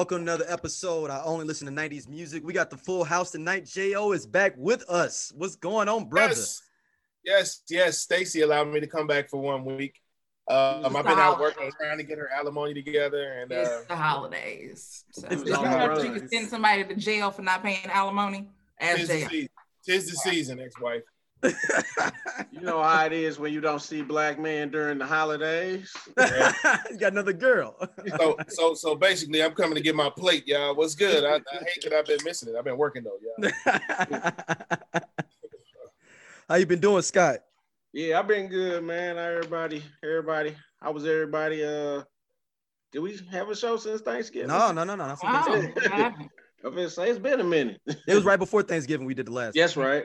Welcome to another episode. I only listen to 90s music. We got the full house tonight. J.O. is back with us. What's going on, brother? Yes. Stacy allowed me to come back for 1 week. I've been out working, trying to get her alimony together, and it's the holidays. So It's you can send somebody to jail for not paying alimony. Tis the season, ex-wife. You know how it is when you don't see black men during the holidays. You got another girl. So basically, I'm coming to get my plate, y'all. What's good? I hate that I've been missing it. I've been working though, y'all. How you been doing, Scott? Yeah, I've been good, man. Everybody. How was everybody? Did we have a show since Thanksgiving? No. Wow. I've been saying it's been a minute. It was right before Thanksgiving we did the last. Yes, right.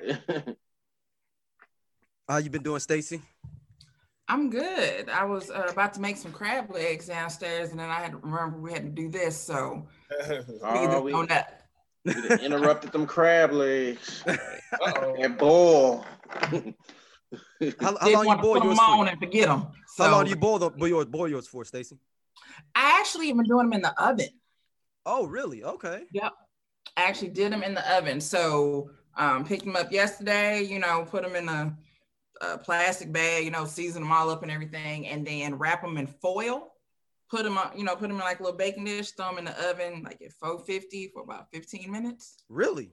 How you been doing, Stacy? I'm good. I was about to make some crab legs downstairs, and then I had to remember we had to do this, so we interrupted them crab legs and boil. How long you boil yours for? And forget them. So, how long do you boil yours for, Stacy? I actually have been doing them in the oven. Oh, really? Okay. Yep. I actually did them in the oven. So picked them up yesterday, put them in a plastic bag, season them all up and everything, and then wrap them in foil, put them up, put them in like a little baking dish, throw them in the oven like at 450 for about 15 minutes. Really?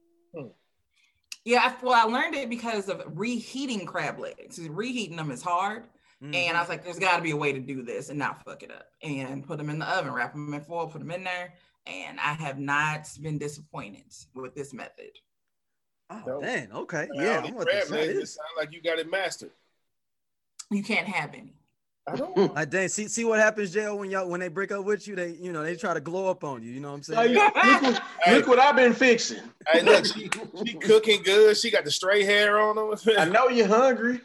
Yeah, I learned it because of reheating crab legs. Reheating them is hard. Mm-hmm. And I was like, there's got to be a way to do this and not fuck it up. And put them in the oven, wrap them in foil, put them in there. And I have not been disappointed with this method. Oh, dang. Okay. Yeah. Crab legs, it sounds like you got it mastered. You can't have any. I don't. Dang. See what happens, J.O., when they break up with you, they try to glow up on you. You know what I'm saying? Look what I've been fixing. Hey, look, she cooking good. She got the straight hair on her. I know you're hungry.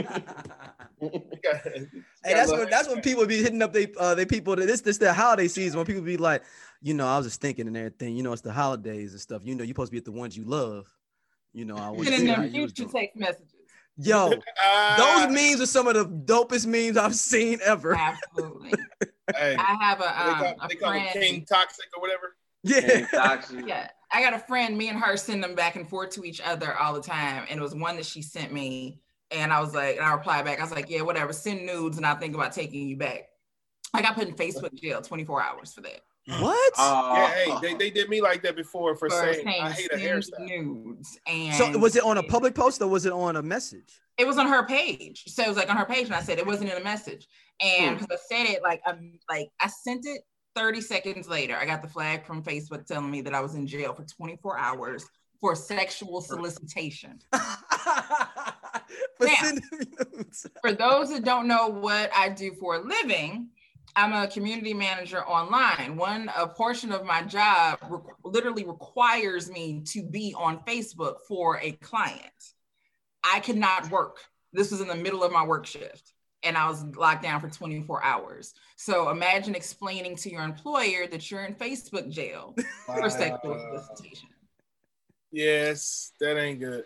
Hey, that's when people be hitting up they people. This the holiday season when people be like, I was just thinking and everything. It's the holidays and stuff. You're supposed to be at the ones you love. I want to them future text messages. Yo, those memes are some of the dopest memes I've seen ever. Absolutely. Hey, I have they call it King Toxic or whatever. Yeah. Yeah. I got a friend, me and her send them back and forth to each other all the time. And it was one that she sent me. And I was like, and I replied back, I was like, yeah, whatever, send nudes and I'll think about taking you back. I got put in Facebook jail 24 hours for that. What? Yeah, hey, they did me like that before for saying I hate a hairstyle. Nudes. And so was it on a public post or was it on a message? It was on her page. So it was like on her page, and I said it wasn't in a message. And because I said it, I sent it 30 seconds later. I got the flag from Facebook telling me that I was in jail for 24 hours for sexual solicitation. For those that don't know what I do for a living, I'm a community manager online. A portion of my job literally requires me to be on Facebook for a client. I could not work. This was in the middle of my work shift and I was locked down for 24 hours. So imagine explaining to your employer that you're in Facebook jail for sexual solicitation. Yes, that ain't good.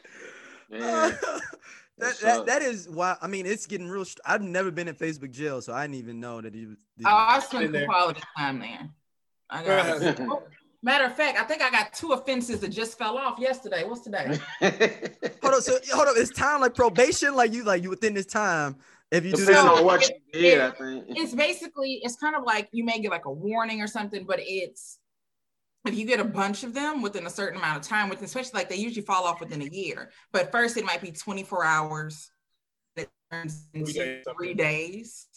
That is why. I mean, it's getting real. I've never been in Facebook jail, so I didn't even know that you. I spent some quality time there. Matter of fact, I think I got 2 offenses that just fell off yesterday. What's today? Hold on. Is time like probation? Like you within this time? If you do this, what you did, I think it's kind of like you may get like a warning or something, but it's. If you get a bunch of them within a certain amount of time, especially like they usually fall off within a year, but first it might be 24 hours, it turns into 3 days,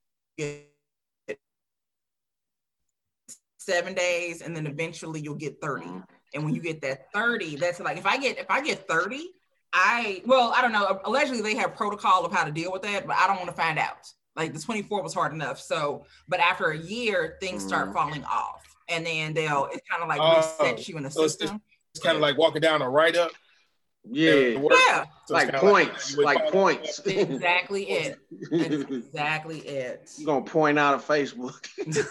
7 days, and then eventually you'll get 30. And when you get that 30, that's like, if I get 30, I don't know, allegedly they have protocol of how to deal with that, but I don't want to find out. Like the 24 was hard enough. So, but after a year, things start falling off. And then it's kind of like reset you in the system. It's kind of like walking down a write up. Yeah. So like points. Points. Exactly it. That's exactly it. You're going to point out of Facebook.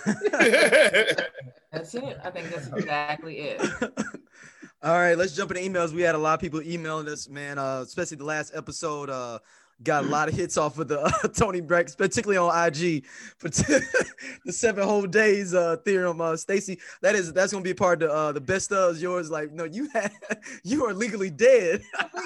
That's it. I think that's exactly it. All right, let's jump into emails. We had a lot of people emailing us, man, especially the last episode. got a lot of hits off of the Tony Braxton, particularly on IG. But the 7 whole days theorem, Stacey, that's gonna be a part of the best of yours. Like, no, you are legally dead.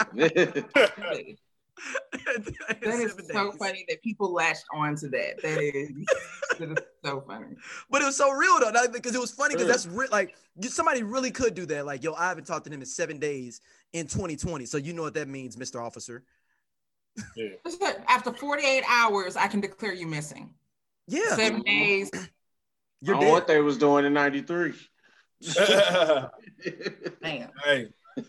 That is so funny that people latched on to that. That is so funny. But it was so real though, because it was funny because that's like somebody really could do that. Like, yo, I haven't talked to him in 7 days in 2020. So you know what that means, Mr. Officer. Yeah. After 48 hours, I can declare you missing. Yeah. 7 days. You're dead. What they was doing in 93. Damn. Hey.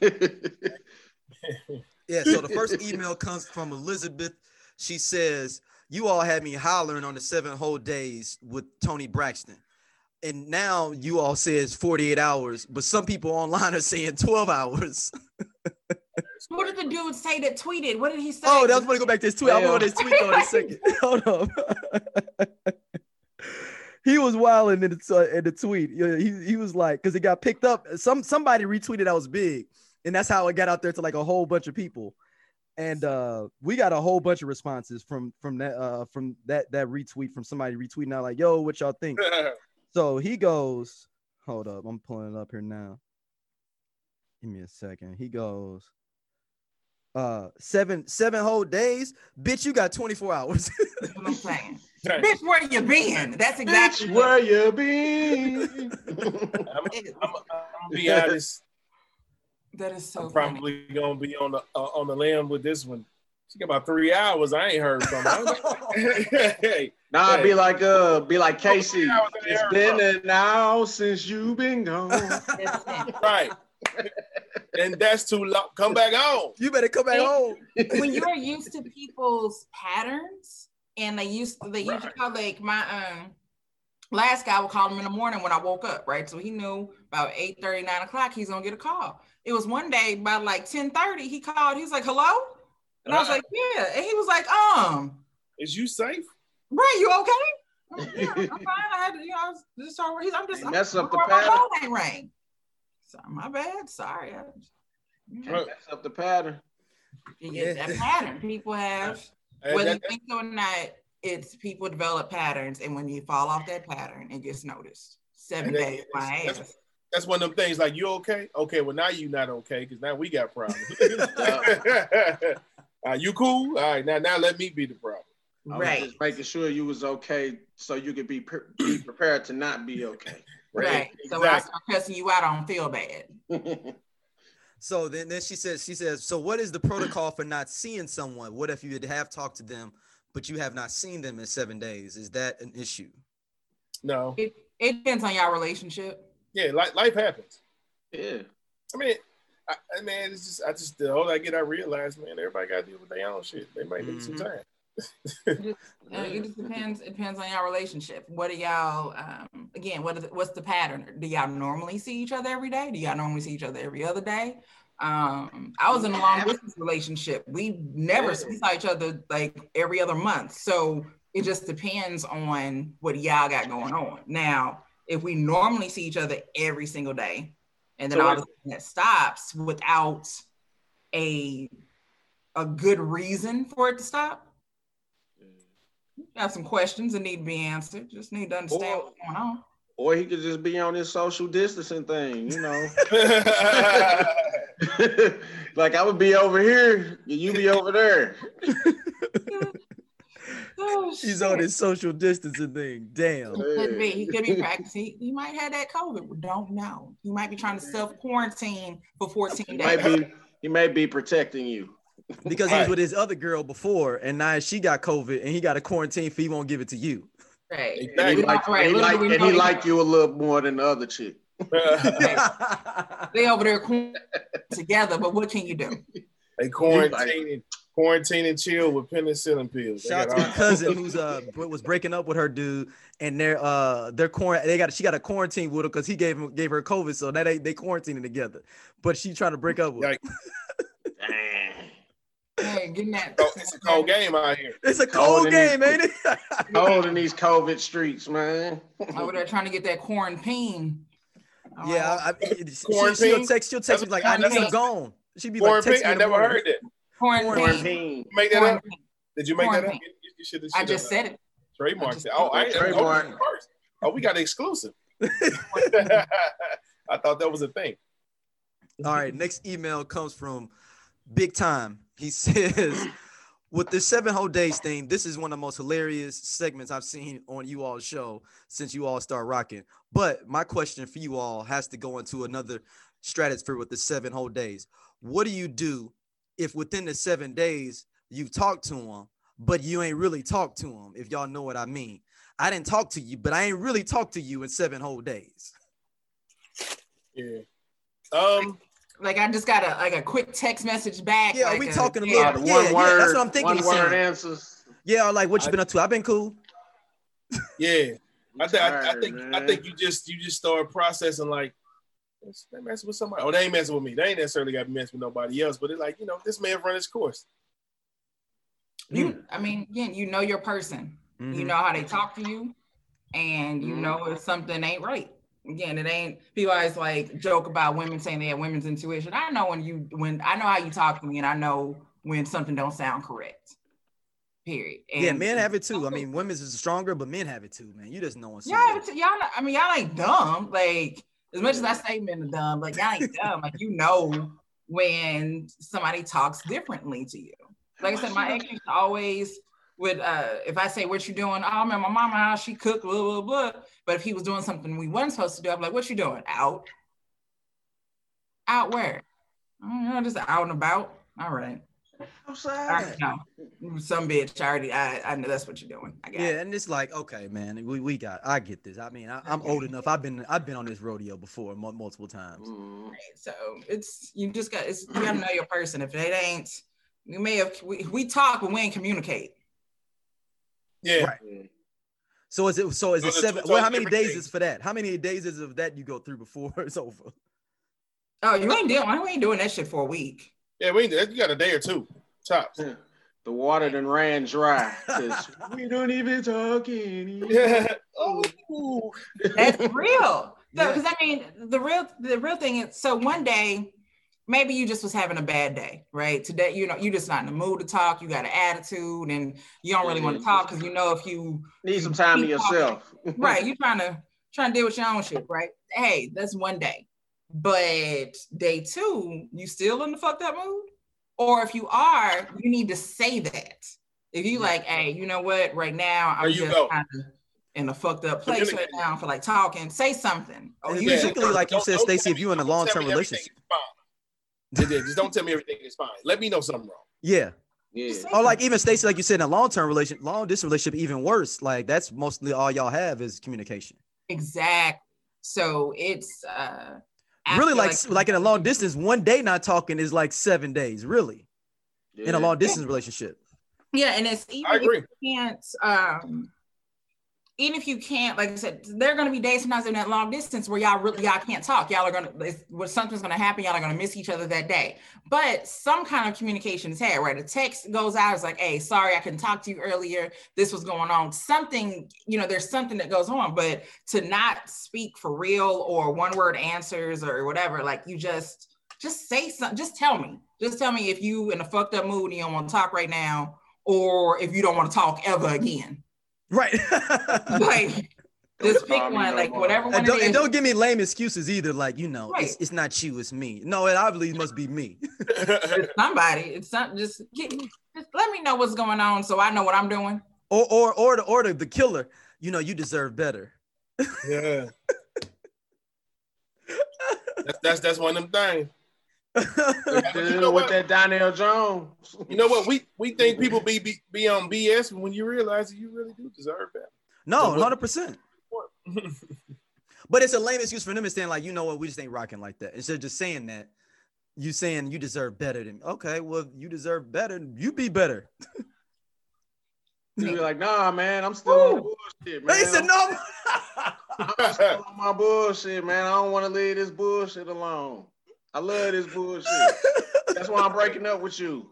Yeah, so the first email comes from Elizabeth. She says, you all had me hollering on the 7 whole days with Tony Braxton. And now you all says 48 hours, but some people online are saying 12 hours. What did the dude say that tweeted? What did he say? Oh, that was going to go back to his tweet. I'm going to his tweet on a second. Hold on. He was wilding in the tweet. He was like, because it got picked up. Somebody retweeted that was big. And that's how it got out there to like a whole bunch of people. And we got a whole bunch of responses from that retweet from somebody retweeting out like, yo, what y'all think? So he goes, hold up, I'm pulling it up here now. Give me a second. He goes, 7 whole days, bitch, you got 24 hours. That's what I'm saying. Bitch, where you been? That's exactly bitch, where you been. I'm gonna be honest. That is so I'm probably gonna be on the limb with this one. She got about 3 hours. I ain't heard from her. Nah, be like Casey. It's been an hour since you been gone. Right. And that's too long. Come back home. You better come back home. When you're used to people's patterns, and they usually call like my last guy would call him in the morning when I woke up, right? So he knew about 8:30, 9 o'clock he's gonna get a call. It was one day by like 10:30, he called, he's like, hello? And I was like, yeah. And he was like, is you safe? Right, you okay? Yeah, I'm fine. I had to, I was just already, mess up the my pattern. phone ain't rang. So my bad, sorry. Mess up the pattern. That pattern people have, whether you think so or not, it's people develop patterns, and when you fall off that pattern, it gets noticed. 7 days, my ass. That's one of them things like, you okay? Okay, well, now you not okay, because now we got problems. You cool? All right, now let me be the problem. Right. Just making sure you was okay so you could be prepared to not be okay. Right. Exactly. So when I start cussing you out, I don't feel bad. So then she says, so what is the protocol for not seeing someone? What if you have talked to them, but you have not seen them in 7 days? Is that an issue? No. It depends on your relationship. Yeah, life happens. Yeah. I mean, it's just the older I get, I realize, man, everybody got to deal with their own shit. They might need some time. It just depends. It depends on your relationship. What are y'all? Again, what's the pattern? Do y'all normally see each other every day? Do y'all normally see each other every other day? I was in a long distance relationship. We never saw each other like every other month. So it just depends on what y'all got going on. Now, if we normally see each other every single day, and then all of a sudden that stops without a good reason for it to stop, you have some questions that need to be answered. Just need to understand what's going on. Or he could just be on this social distancing thing, you know. Like I would be over here, and you be over there. He's on his social distancing thing. Damn. He could be practicing. He might have that COVID. We don't know. He might be trying to self-quarantine for 14 days. He may be protecting you. Because he was with his other girl before, and now she got COVID, and he got a quarantine fee. He won't give it to you. Right. Exactly. He like you a little more than the other chick. They over there together, but what can you do? They quarantine and chill with penicillin pills. Shout out to my cousin who's was breaking up with her dude, and she got a quarantine with her because he gave her COVID, so that they quarantining together. But she trying to break up with him. Hey, getting that. It's a cold game out here. It's a cold game, ain't it? Cold in these COVID streets, man. Over there trying to get that quarantine. Yeah, she'll text me like, I need him gone. She'd be like, text me I never heard that. Quarantine. Make that up. Did you make that up? You should I just said it. Trademark it. Oh, I trademark first. Oh, we got an exclusive. I thought that was a thing. All right, next email comes from Big Time. He says, with the 7 whole days thing, this is one of the most hilarious segments I've seen on you all's show since you all start rocking. But my question for you all has to go into another stratosphere with the 7 whole days. What do you do if within the 7 days you've talked to him, but you ain't really talked to him, if y'all know what I mean? I didn't talk to you, but I ain't really talked to you in 7 whole days. Yeah. Like I just got a quick text message back. Yeah, like we talking a little. Yeah, that's what I'm thinking. One word answers. Yeah, like what you been up to? I've been cool. Yeah, I think you just start processing like they messing with somebody. Oh, they ain't messing with me. They ain't necessarily got to mess with nobody else. But it's like this may have run its course. I mean, again, you know your person. Mm-hmm. You know how they talk to you, and you know if something ain't right. Again, it ain't. People always like joke about women saying they have women's intuition. I know when I know how you talk to me, and I know when something don't sound correct. Period. And yeah, men have it too. I mean, women's is stronger, but men have it too, man. You just know. Yeah, y'all ain't dumb. Like as much as I say men are dumb, like y'all ain't dumb. Like you know when somebody talks differently to you. Like I said, my ex used to always would if I say what you doing, oh man, my mama how she cooked, blah blah blah. But if he was doing something we wasn't supposed to do, I'm like, what you doing? Out where? I don't know, just out and about. All right. Outside. No, some bitch already. I know that's what you're doing. I got it. And it's like, okay, man, I get this. I mean, I'm old enough. I've been on this rodeo before multiple times. Right, so you gotta know your person. If it ain't, we may have we talk, but we ain't communicate. Yeah. Right. So is it 7? Well, how many days is for that? How many days is of that you go through before it's over? Oh, we ain't doing that shit for a week. Yeah, you got a day or two tops. Yeah. The water done ran dry because we don't even talk anymore. Yeah. Oh, that's real. Because I mean, the real thing is, so one day, maybe you just was having a bad day, right? Today, you just not in the mood to talk. You got an attitude, and you don't really want to talk because if you need some time to yourself, right? You trying to deal with your own shit, right? Hey, that's one day. But day 2, you still in the fucked up mood? Or if you are, you need to say that. If you like, hey, you know what? Right now, I'm just kind of in a fucked up place right now for like talking. Say something. Particularly like you said, Stacey, if you're in a long-term relationship. Just don't tell me everything is fine. Let me know something wrong. Yeah. Or like even Stacey, like you said, in a long distance relationship, even worse. Like that's mostly all y'all have is communication. Exactly. So it's really like in a long distance, one day not talking is like 7 days, really. Yeah. In a long distance relationship. Yeah, and it's I agree. Even if you can't, like I said, there are going to be days sometimes in that long distance where y'all can't talk. Y'all are going to, something's going to happen. Y'all are going to miss each other that day. But some kind of communication is had, right? A text goes out. It's like, hey, sorry, I couldn't talk to you earlier. This was going on. Something, there's something that goes on. But to not speak for real or one word answers or whatever, like you just say something. Just tell me. Just tell me if you in a fucked up mood and you don't want to talk right now, or if you don't want to talk ever again. Right. Like, just pick one, like whatever one and don't give me lame excuses either. Like, right. it's not you, it's me. No, it obviously must be me. It's somebody. It's not just let me know what's going on so I know what I'm doing. Or the killer. You deserve better. Yeah. that's one of them things. With that Donnell Jones. You know what? We think people be on BS when you realize that you really do deserve that. No, 100%. But it's a lame excuse for them to saying like, you know what, we just ain't rocking like that. Instead of just saying that, you saying you deserve better than okay, well, you deserve better, you be better. You be like, nah, man, I'm still on bullshit, man. They said no. I'm still on my bullshit, man. I don't want to leave this bullshit alone. I love this bullshit. That's why I'm breaking up with you.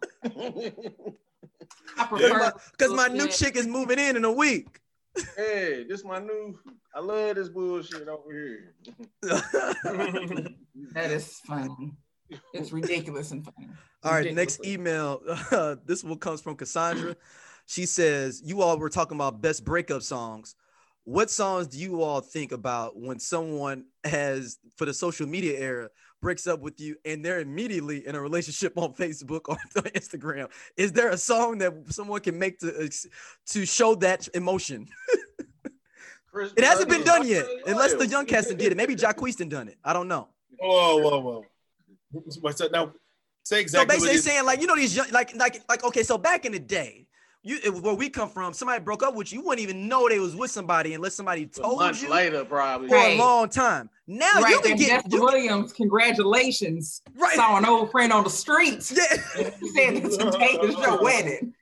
I prefer because my new chick is moving in a week. Hey, this my new. I love this bullshit over here. That is funny. It's ridiculous and funny. All right, next email. This one comes from Cassandra. She says, you all were talking about best breakup songs. What songs do you all think about when someone has, for the social media era, breaks up with you and they're immediately in a relationship on Facebook or Instagram? Is there a song that someone can make to show that emotion? It hasn't been done yet, unless the Young Cats did it. Maybe Jacquees done it. I don't know. Whoa. Now, say exactly. So basically saying, like, you know, these young, like, okay, so back in the day, where we come from, somebody broke up with you, you wouldn't even know they was with somebody unless somebody told months you later, probably for a long time. Now you can get Williams, congratulations. Right. Saw an old friend on the streets. Yeah. He said that today is your wedding.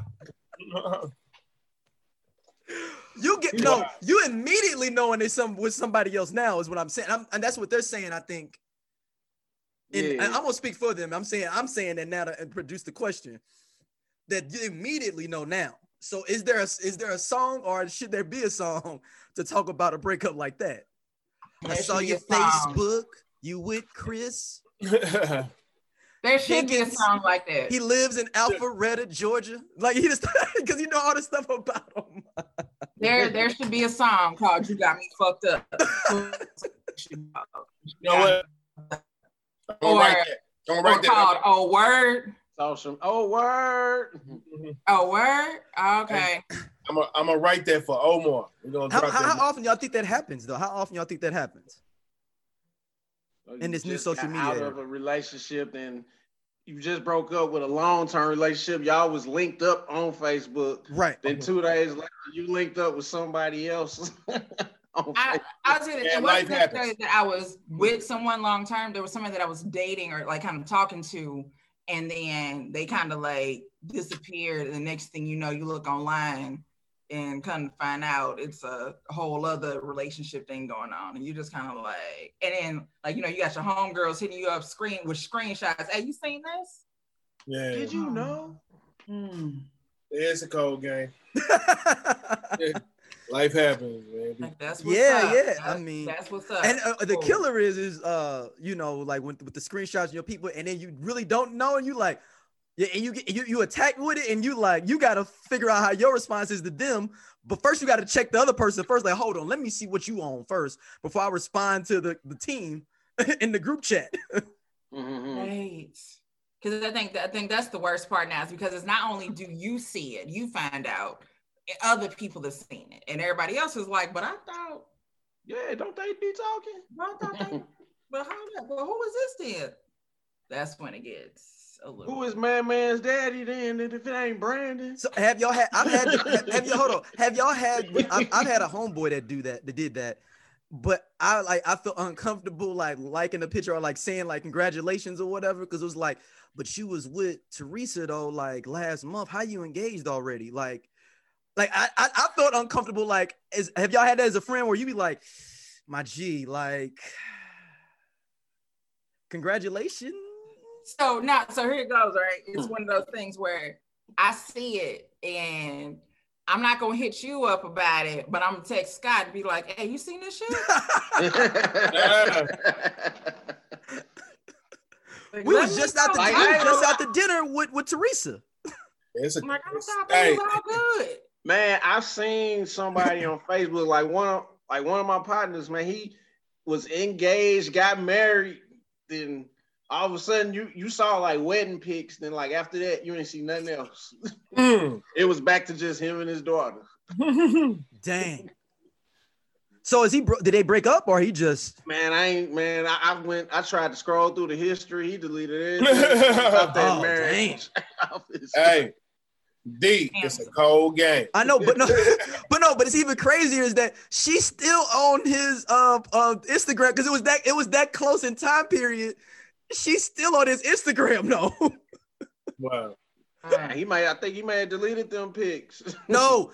You immediately knowing it's with somebody else now is what I'm saying. And that's what they're saying, I think. And I'm gonna speak for them. I'm saying that now to produce the question that you immediately know now. So is there a song, or should there be a song to talk about a breakup like that? I saw your Facebook, you with Chris. There should be a song like that. He lives in Alpharetta, Georgia. Like, he just, because you know all the stuff about him. There should be a song called "You Got Me Fucked Up." You know what? Don't write that. Called "Oh Word." Awesome. Oh word. Oh word. Okay. I'm gonna write that for Omar. We're gonna how often y'all think that happens, though? How often y'all think that happens in this new social media out of a relationship, and you just broke up with a long-term relationship? Y'all was linked up on Facebook, right? Then 2 days later, you linked up with somebody else. I was gonna, it wasn't necessarily that I was with someone long-term. There was someone that I was dating or like kind of talking to, and then they kind of like disappeared. And the next thing you know, you look online and kind of find out it's a whole other relationship thing going on. And you just kind of like, and then like, you know, you got your homegirls hitting you up with screenshots. Hey, you seen this? Yeah. Did you know? It's a cold game. Life happens, man. Like, that's what's up. Yeah. I mean, that's what's up. And the killer is you know, like with the screenshots of your people, and then you really don't know, and you like, yeah, and you attack with it, and you like, you got to figure out how your response is to them. But first, you got to check the other person first. Like, hold on, let me see what you on first before I respond to the team in the group chat. Right. Because I think that's the worst part now, is because it's not only do you see it, you find out, other people have seen it, and everybody else is like, but I thought, yeah, don't they be talking? I thought they, but who is this then? That's when it gets a little. Who is Man's daddy then? If it ain't Brandon. So have y'all had? I've had a homeboy that did that, but I feel uncomfortable like liking the picture or like saying like congratulations or whatever, because it was like, but you was with Teresa though like last month. How you engaged already? Like I felt uncomfortable. Like, have y'all had that as a friend where you be like, my G, like, congratulations? So here it goes, right? It's one of those things where I see it and I'm not gonna hit you up about it, but I'm gonna text Scott and be like, hey, you seen this shit? Like, we was just out to dinner with Teresa. I'm like, I thought that was all good. Man, I've seen somebody on Facebook, like one of my partners, man, he was engaged, got married, then all of a sudden you saw like wedding pics, then like after that you ain't see nothing else. It was back to just him and his daughter. Dang. So did they break up or he just? Man, I tried to scroll through the history. He deleted everything about that marriage. Hey. It's a cold game. I know, but it's even crazier is that she's still on his Instagram, because it was that close in time period. She's still on his Instagram, though. Wow. I think he may have deleted them pics. No,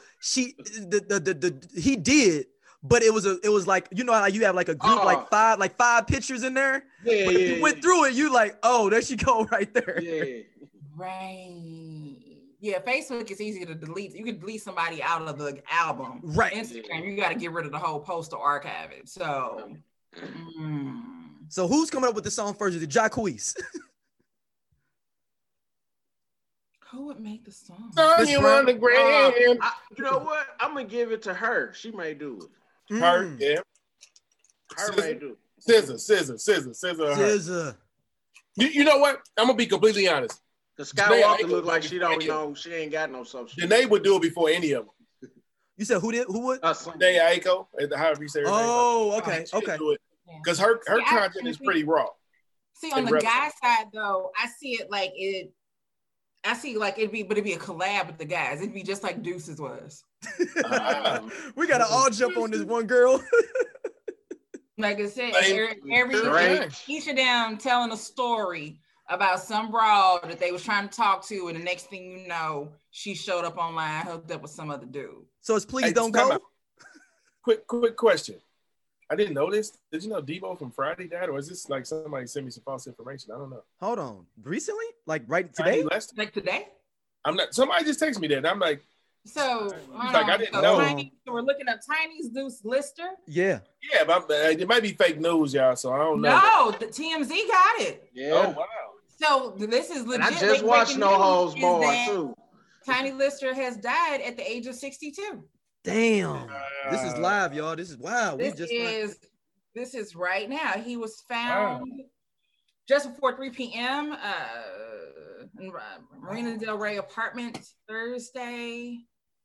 he did, but it was like, you know how you have like a group like five pictures in there. Yeah, but if you went through it, you like, oh, there she go right there. Yeah. Right. Yeah, Facebook is easy to delete. You can delete somebody out of the album. Right. Instagram, you got to get rid of the whole post to archive it. So, So who's coming up with the song first? Is it Jacquees? Who would make the song? Song you on the gram. You know what? I'm gonna give it to her. She may do it. Her, yeah. Her may do it. SZA. You know what? I'm gonna be completely honest. The Skywalker look like she don't know. She ain't got no substance. Janae would do it before any of them. You said who did? Who would? Janae Aiko, however you say her name. Oh, okay, okay. Because her content is pretty raw. See, on the guy side though, I see it like it. I see like it'd be a collab with the guys. It'd be just like Deuces was. We gotta all jump on this one girl. Like I said, each of them telling a story about some broad that they was trying to talk to, and the next thing you know, she showed up online, hooked up with some other dude. So it's Please Don't Go. Quick question. I didn't know this. Did you know Debo from Friday died, or is this like somebody sent me some false information? I don't know. Hold on. Recently? Like right today? Like today? I'm not. Somebody just texted me that. And I'm like, so I didn't know. So we're looking up Tiny's Zeus Lister. Yeah. Yeah, but it might be fake news, y'all. So I don't know. No, the TMZ got it. Yeah. Oh wow. So this is legit. And I just watched No Holds Barred too. Tiny Lister has died at the age of 62. Damn. This is live, y'all. This is wow. This is right now. He was found just before 3 p.m. In Marina Del Rey Apartments Thursday.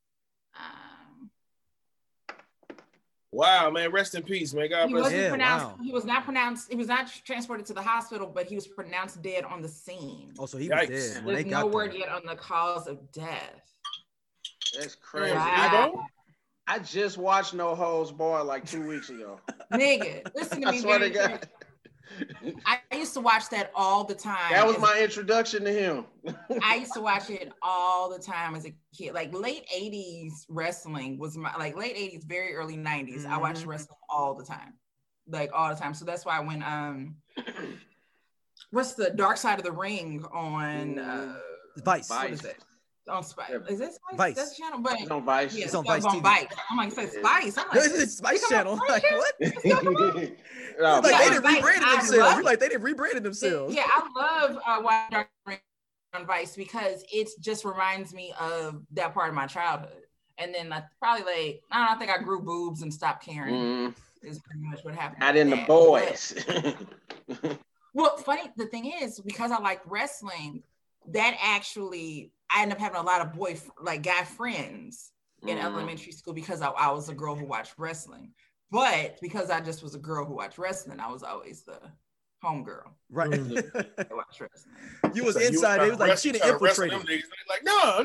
Wow, man. Rest in peace, man. God bless him. He was not transported to the hospital, but he was pronounced dead on the scene. Oh, so he was dead. There's no word yet on the cause of death. That's crazy. Wow. I just watched No Holds Barred like 2 weeks ago. Nigga, listen to me. I swear to God. I used to watch that all the time. That was my introduction to him. I used to watch it all the time as a kid. Like late 80s wrestling was my late 80s, very early 90s. I watched wrestling all the time. Like all the time. So that's why when what's the Dark Side of the Ring on Vice. What is it? On Spice. Is this Vice? That's the channel, but it's on Vice. It's on Vice. On Vice. I'm like, say Spice. I'm like, it's Spice channel. Like what? No, like they didn't rebranded themselves. You're like they didn't rebranded themselves. Yeah, I love watching Dark Ring on Vice because it just reminds me of that part of my childhood. And then I don't think I grew boobs and stopped caring. Is pretty much what happened. Not in the boys. Well, funny. The thing is, because I liked wrestling, that actually. I ended up having a lot of guy friends in elementary school because I was a girl who watched wrestling. But because I just was a girl who watched wrestling, I was always the homegirl. Right. Watch wrestling. You was inside. They was like, she infiltrated. Like, no.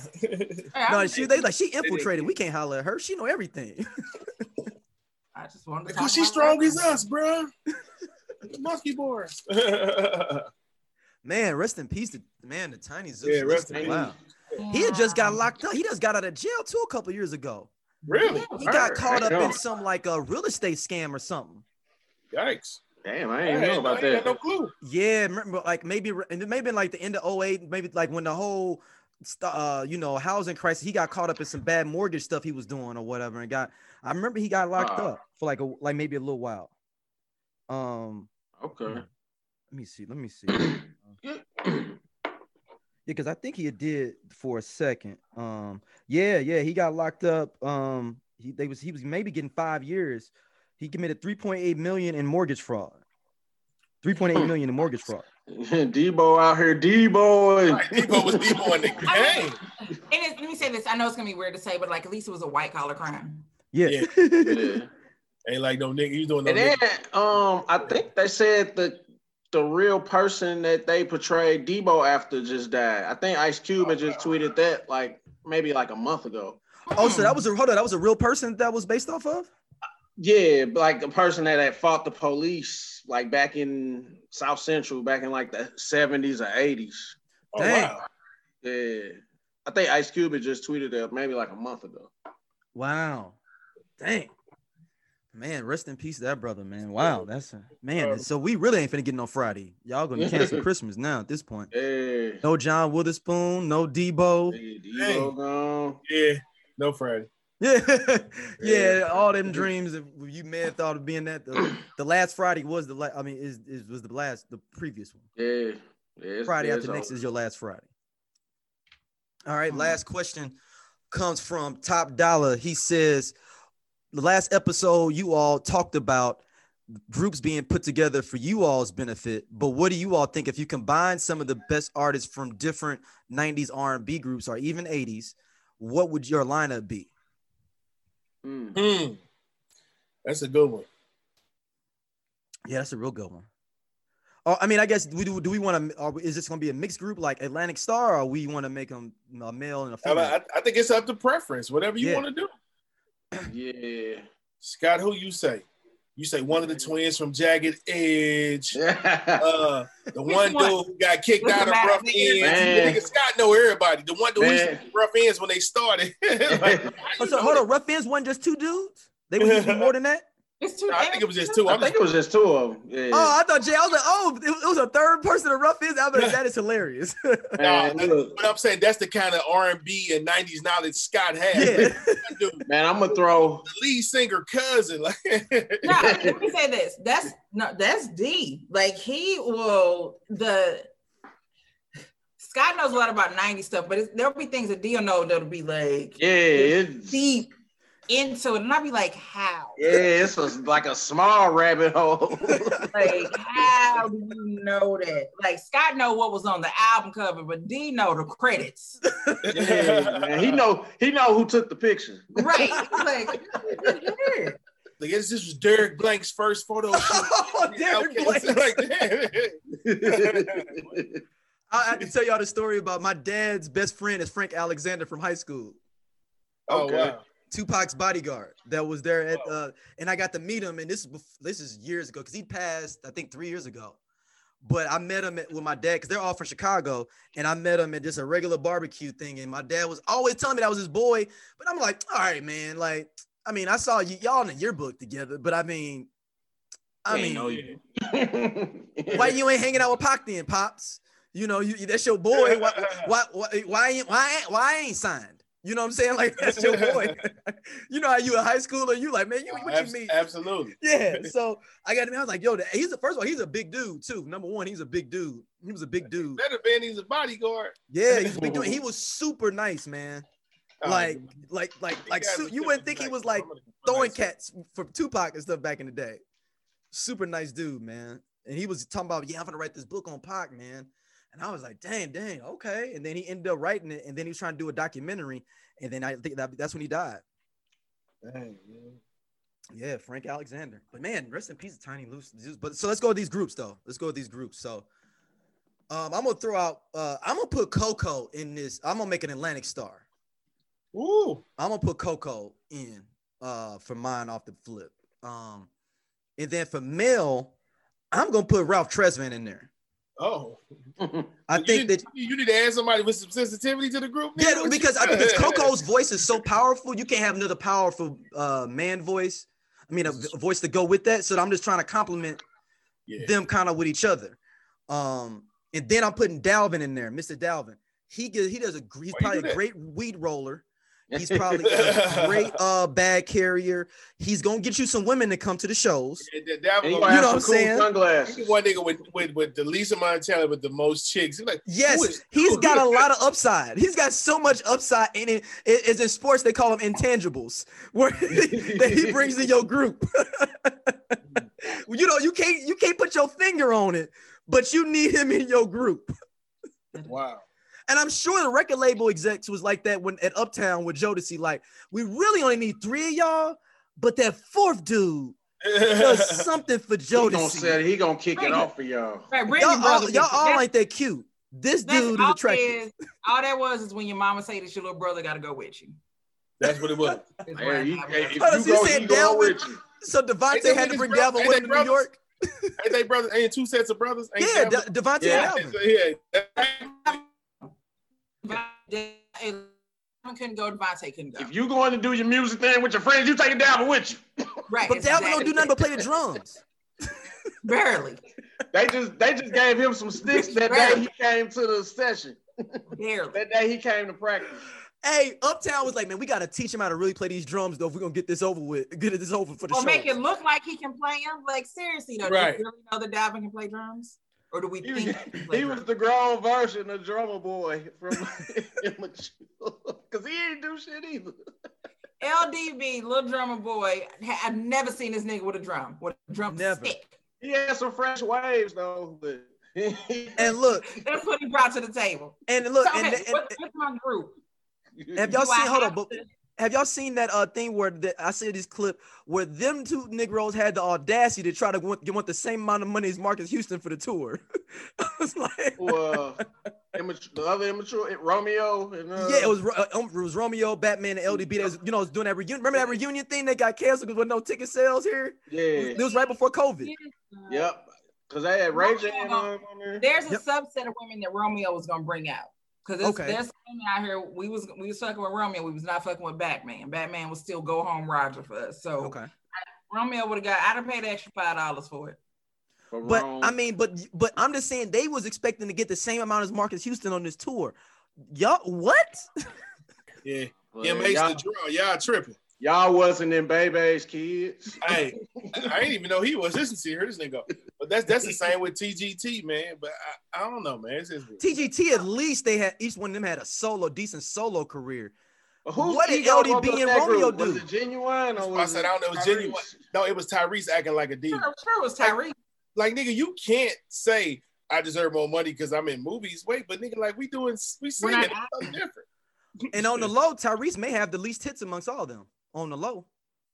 She infiltrated. We can't holler at her. She know everything. I just wanted to because she's strong as us, bro. Monkey boys. Man, rest in peace, the Tiny Zeus. Yeah, rest in peace. Wow. He had just got locked up. He just got out of jail too a couple years ago. Really? He got caught up in some a real estate scam or something. Yikes. Damn, I ain't know about that. I had no clue. Yeah, remember, maybe like the end of 08, maybe like when the whole housing crisis, he got caught up in some bad mortgage stuff he was doing or whatever, and I remember he got locked up for maybe a little while. Okay. Let me see. Yeah, because I think he did for a second. He got locked up. He was maybe getting 5 years. He committed 3.8 million in mortgage fraud. 3.8 million in mortgage fraud. Debo out here, Debo. Right, Debo was Debo in the game. Let me say this. I know it's gonna be weird to say, but at least it was a white collar crime. Yeah. Ain't like no nigga. You doing no. And then I think they said the real person that they portrayed Debo after just died. I think Ice Cube had just tweeted that maybe a month ago. Oh, so that was a real person that was based off of? Yeah, like a person that had fought the police back in South Central back in the 70s or 80s. Oh, wow. Yeah. I think Ice Cube had just tweeted that maybe a month ago. Wow. Dang. Man, rest in peace to that brother, man. Wow, so we really ain't finna get no Friday. Y'all gonna cancel Christmas now at this point. Hey. No John Witherspoon, no Debo. Hey, Debo gone. Yeah, no Friday. Yeah, all them dreams that you may have thought of being that the last Friday was was the previous one. Yeah. Friday after next is your last Friday. All right, last question comes from Top Dollar. He says, the last episode you all talked about groups being put together for you all's benefit, but what do you all think if you combine some of the best artists from different 90s R&B groups or even 80s, what would your lineup be? That's a good one. Yeah, that's a real good one. Oh, I mean, I guess do we want to? Is this going to be a mixed group like Atlantic Star, or we want to make them a male and a female? I think it's up to preference. Whatever you want to do. Yeah. Scott, who you say? You say one of the twins from Jagged Edge. The one dude who got kicked out of Rough Ends. Scott know everybody. The one dude who used to be Rough Ends when they started. So hold on, Rough Ends wasn't just two dudes? They were usually more than that? It's two. I think it was just two. I think it was just two of them. Yeah. Oh, I thought Jay. I was like, oh, it was a third person of Rough Ends. I mean, that is hilarious. But I'm saying that's the kind of R&B and 90s knowledge Scott has. Yeah. Man, I'm gonna throw the lead singer cousin. No, let me say this. That's D. Like Scott knows a lot about 90s stuff, but there'll be things that D will know that'll be like it's deep into it, and I'll be like, how? Yeah, it's like a small rabbit hole. Like, how do you know that? Like, Scott know what was on the album cover, but D know the credits. Yeah, man. He know who took the picture. Right. Like, yeah. Like, this was Derek Blank's first photo shoot. Oh, Derek Blank. I can tell y'all the story about my dad's best friend is Frank Alexander from high school. Oh, wow. Tupac's bodyguard that was there at and I got to meet him, and this is years ago because he passed I think 3 years ago, but I met him with my dad because they're all from Chicago, and I met him at just a regular barbecue thing, and my dad was always telling me that was his boy, but I'm like, all right, man, like, I mean, I saw y'all in the yearbook together, but I mean why you ain't hanging out with Pac then, Pops? You know, that's your boy. Why I ain't signed? You know what I'm saying? Like, that's your boy. You know how you in high school and you like, man, what you mean? Absolutely. Yeah. So I was like, yo, first of all, he's a big dude too. Number one, he's a big dude. He was a big dude. Better been he's a bodyguard. Yeah, he's a big dude. He was super nice, man. Like you wouldn't think he was like throwing cats for Tupac and stuff back in the day. Super nice dude, man. And he was talking about, yeah, I'm gonna write this book on Pac, man. And I was like, dang, okay. And then he ended up writing it, and then he was trying to do a documentary, and then I think that's when he died. Dang, man. Yeah, Frank Alexander. But man, rest in peace, Tiny Loose. But so let's go with these groups, though. So I'm gonna throw out. I'm gonna put Coco in this. I'm gonna make an Atlantic Star. Ooh. I'm gonna put Coco in for mine off the flip. And then for Mel, I'm gonna put Ralph Tresvant in there. Oh, I think that you need to add somebody with some sensitivity to the group. Yeah, because Coco's voice is so powerful. You can't have another powerful man voice. I mean, a voice to go with that. So I'm just trying to compliment them kind of with each other. And then I'm putting Dalvin in there, Mr. Dalvin. He's probably a great weed roller. He's probably a great bag carrier. He's gonna get you some women to come to the shows. You know what I'm saying? He's one nigga with the least amount of talent with the most chicks. He's like, yes, he's got a lot of upside. He's got so much upside in it. It's in sports they call them intangibles, where that he brings in your group. You know, you can't put your finger on it, but you need him in your group. Wow. And I'm sure the record label execs was like that when at Uptown with Jodeci. Like, we really only need 3 of y'all, but that fourth dude does something for Jodeci. He gonna kick it off for y'all. Right, y'all all ain't that cute. This dude is attractive. All that was is when your mama say that your little brother got to go with you. That's what it was. So Devontae had to bring Dalvin with him to New York. Ain't they brothers? Ain't two sets of brothers? Yeah, Devontae and Dalvin. Yeah. Couldn't go, Devontae couldn't go. If you going to do your music thing with your friends, you take it Dalvin with you. Right. But Dalvin don't do nothing but play the drums. Barely. They just gave him some sticks that day he came to the session. Barely. That day he came to practice. Hey, Uptown was like, man, we got to teach him how to really play these drums, though, if we're going to get this over for the show. Or make it look like he can play them. Like, seriously, though, do you really know that Dalvin can play drums? Or do we think he was the grown version of Drummer Boy from Immature? Because he didn't do shit either. LDB, Little Drummer Boy, I've never seen this nigga with a drum stick. He had some fresh waves though, but and look, that's what he brought to the table. And look, so, okay, what's my group? Have y'all seen? Hold on, have y'all seen that thing where I see this clip where them two Negroes had the audacity to try to want the same amount of money as Marcus Houston for the tour? I was like, the other Immature, Romeo, and yeah, it was Romeo, Batman, and LDB. That was, was doing that reunion. Remember that reunion thing that got canceled because there was no ticket sales here? Yeah, it was right before COVID. Yep, because they had Ray J on there. There's a subset of women that Romeo was gonna bring out. Because there's women out here, we was fucking with Romeo, we was not fucking with Batman. Batman was still Go Home Roger for us. So Romeo would have got, I'd have paid the extra $5 for it. But I mean, but I'm just saying they was expecting to get the same amount as Marcus Houston on this tour. Y'all what? Yeah, y'all tripping. Y'all wasn't in Bebe's kids. Hey, I didn't even know he was. Listen to here, this nigga. But that's the same with TGT, man. But I don't know, man. It's just TGT, at least they had, each one of them had a decent solo career. What did LDB and Romeo do? Was it Genuine or was I don't know. It was Genuine. No, it was Tyrese acting like a diva. Sure, it was Tyrese. Like nigga, you can't say I deserve more money because I'm in movies. Wait, but nigga, like we singing something different. And on the low, Tyrese may have the least hits amongst all of them. On the low.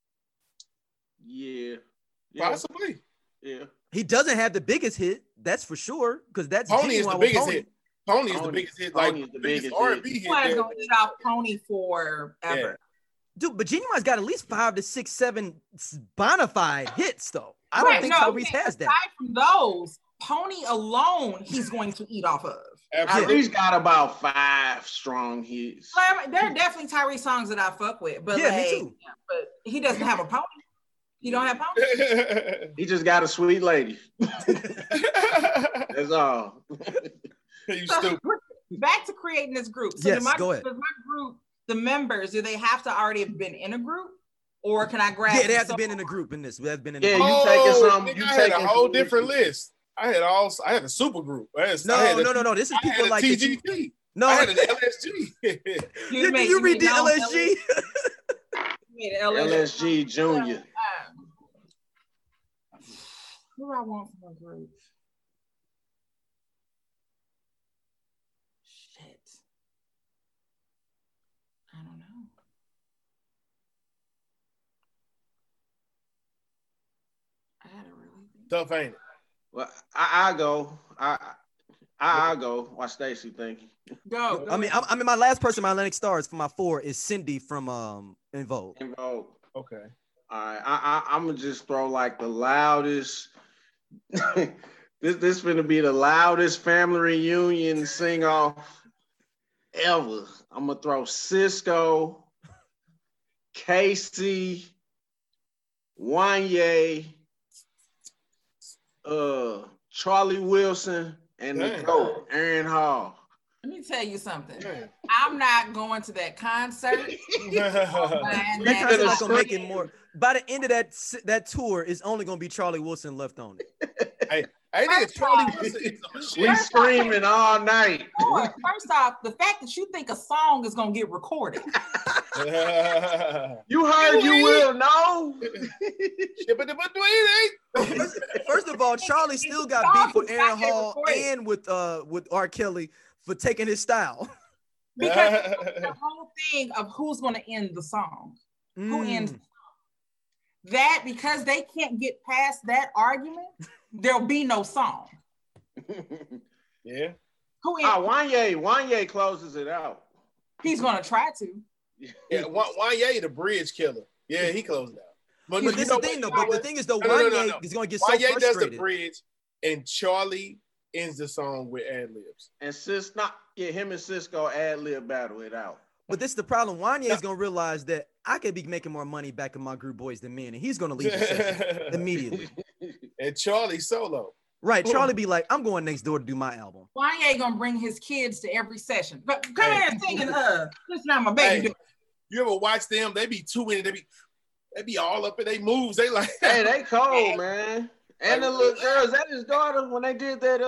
Yeah. Possibly. Yeah. He doesn't have the biggest hit, that's for sure. Because that's Pony is the biggest hit. Pony is the biggest hit. Like the biggest R&B hit. Nobody's gonna eat off Pony forever. Yeah. Dude, but Genuine's got at least 5 to 6, 7 bona fide hits, though. I don't think Tyrese has that. Aside from those, Pony alone, he's going to eat off of. Tyrese got about 5 strong hits. There are definitely Tyrese songs that I fuck with, but me too. But he doesn't have a pony. He don't have pony. He just got a sweet lady. That's all. You stupid. Back to creating this group. So yes, go ahead. Does my group, the members, do they have to already have been in a group? Or can I grab? Yeah, they have to been in a group in this. We have been in. Yeah, you taking some. You taking a whole different list. I had a super group. No. This is people like TGT. No, I had an LSG. you read the LSG? LSG Junior. Who do I want for my group? Shit. I don't know. I had a really tough, ain't it? Well, I go. I go. Why Stacey thinking? Go. I mean, my last person, my Atlantic Stars for my 4 is Cindy from En Vogue. En Vogue. Okay. All right. I'm gonna just throw like the loudest. this gonna be the loudest family reunion sing off ever. I'm gonna throw Cisco, Casey, Wanye, Charlie Wilson, and the GOAT, Aaron Hall. Let me tell you something. I'm not going to that concert. That concert is gonna make it more. By the end of that tour, it's only gonna be Charlie Wilson left on it. I think Charlie Wilson is a machine. We screaming all night. First off, the fact that you think a song is gonna get recorded. You heard you will know. First of all, Charlie still got beef with Aaron Hall and with R. Kelly for taking his style. Because the whole thing of who's going to end the song. Who ends that, because they can't get past that argument, there'll be no song. Yeah. Wanye closes it out. He's going to try to. Yeah, Wanye the bridge killer. Yeah, he closed it out. But this is the thing, though. But the thing is, though, Wanye is going to get so frustrated. Wanye does the bridge, and Charlie ends the song with ad-libs. And him and Cisco ad-lib battle it out. But this is the problem. Wanye is going to realize that I could be making more money back in my group Boys than men, and he's going to leave the session immediately. And Charlie solo. Right, Charlie be like, I'm going next door to do my album. Wanye gonna bring his kids to every session. But come here singing, this is not my baby. Hey, you ever watch them? They be too in it. They be all up in their moves. They like, hey, they cold, man. And the little girl, is that his daughter when they did that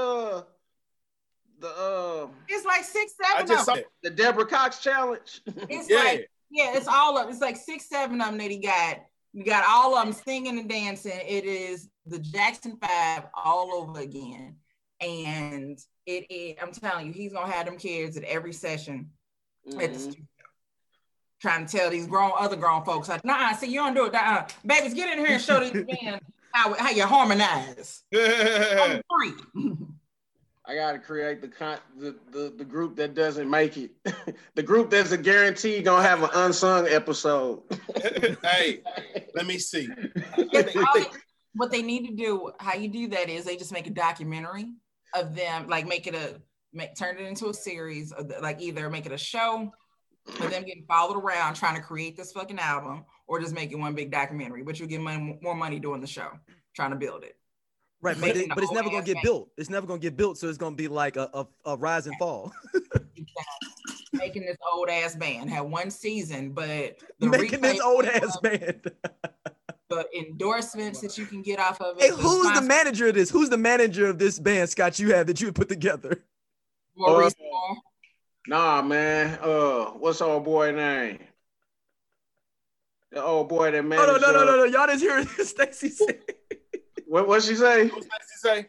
it's like 6, 7 I just saw it. The Deborah Cox challenge. It's like it's all of it's like 6, 7 of them that he got. You got all of them singing and dancing. It is the Jackson 5 all over again. And I'm telling you, he's gonna have them kids at every session at the studio. Trying to tell these other grown folks, like, nah, see, you don't do it. Babies, get in here and show these men how you harmonize. I'm free. I gotta create the group that doesn't make it. The group that's a guarantee gonna have an unsung episode. Hey, let me see. What they need to do, how you do that is they just make a documentary of them, like turn it into a series, like either make it a show or them getting followed around trying to create this fucking album, or just make it one big documentary, but you'll get more money doing the show, trying to build it. Right, but it's never gonna get built. It's never gonna get built, so it's gonna be like a rise and fall. Exactly. Making this old ass band had one season, but making this old ass band. The endorsements that you can get off of it. Hey, who's the manager of this? Who's the manager of this band, Scott? You have that you would put together? Maurice. Nah, man. What's old boy name? The old boy that managed. No. Y'all didn't hear what Stacey say. What'd she say? What Stacey say?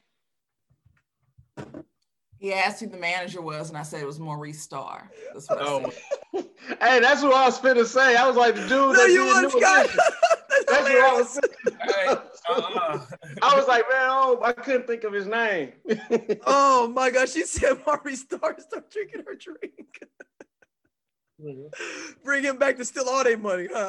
He asked who the manager was, and I said it was Maurice Starr. That's what I said. Hey, that's what I was finna say. I was like, the dude. No, you was Scott. That's what I was saying. I was like, man, I couldn't think of his name. Oh my God, she said Maurice Starr, start drinking her drink. Bring him back to steal all their money, huh?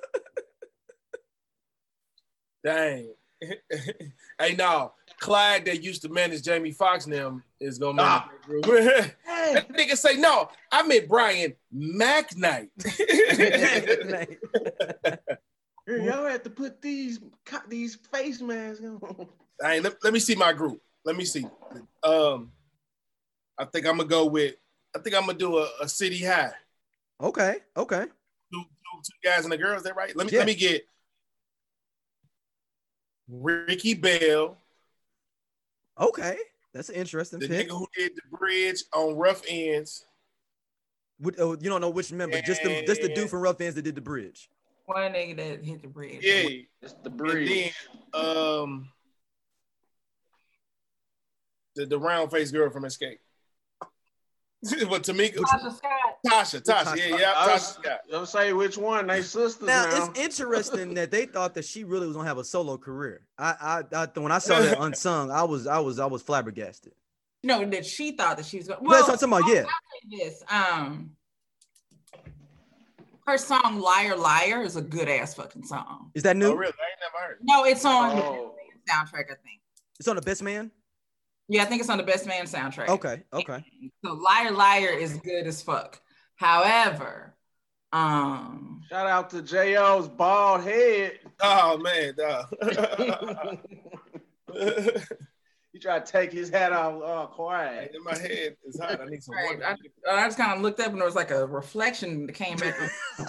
Dang. Hey, no. Clyde that used to manage Jamie Foxx and them is gonna manage that group. That nigga say, no, I meant Brian McKnight. Y'all have to put these face masks on. Hey, let me see my group. Let me see. I think I'm gonna do a City High. Okay. Two guys and a girl, is that right? Let me get Ricky Bell. Okay, that's an interesting the pick. nigga who did the bridge on Rough Ends. You don't know which member, just the dude from Rough Ends that did the bridge. One nigga that hit the bridge. Yeah, it's the bridge. And then the round faced girl from Escape. What, Tamika? Tasha, yeah, Tasha Scott. Don't say which one. They sisters now. Now It's interesting that they thought that she really was gonna have a solo career. I when I saw that unsung, I was flabbergasted. No, that she thought that she was going. Well, that's what I'm talking about. Yeah. This, her song "Liar Liar" is a good ass fucking song. Is that new? Oh, really? I ain't never heard. No, it's on the soundtrack. I think it's on the Best Man. Yeah, I think it's on the Best Man soundtrack. Okay. So "Liar Liar" is good as fuck. However, shout out to J.O.'s bald head. Oh man, He tried to take his hat off quiet. In my head is hot. I need some water. I just kind of looked up and there was like a reflection that came back.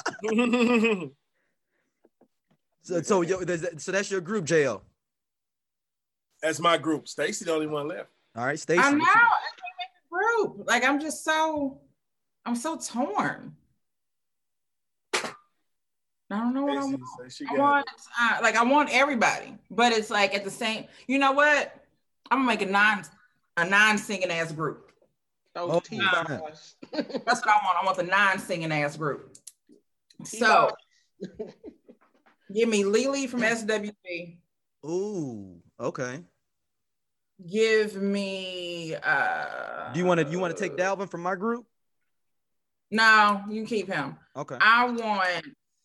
So that's your group, J.O. That's my group. Stacey the only one left. All right, Stacey. I know. I can't make a group. Like I'm so torn. I don't know what I want. I want everybody, but it's like at the same. You know what? I'm gonna make a non-singing ass group. That's what I want. I want the non-singing ass group. So give me Lily from SWV. Ooh, okay. Give me Do you want to take Dalvin from my group? No, you can keep him. Okay. I want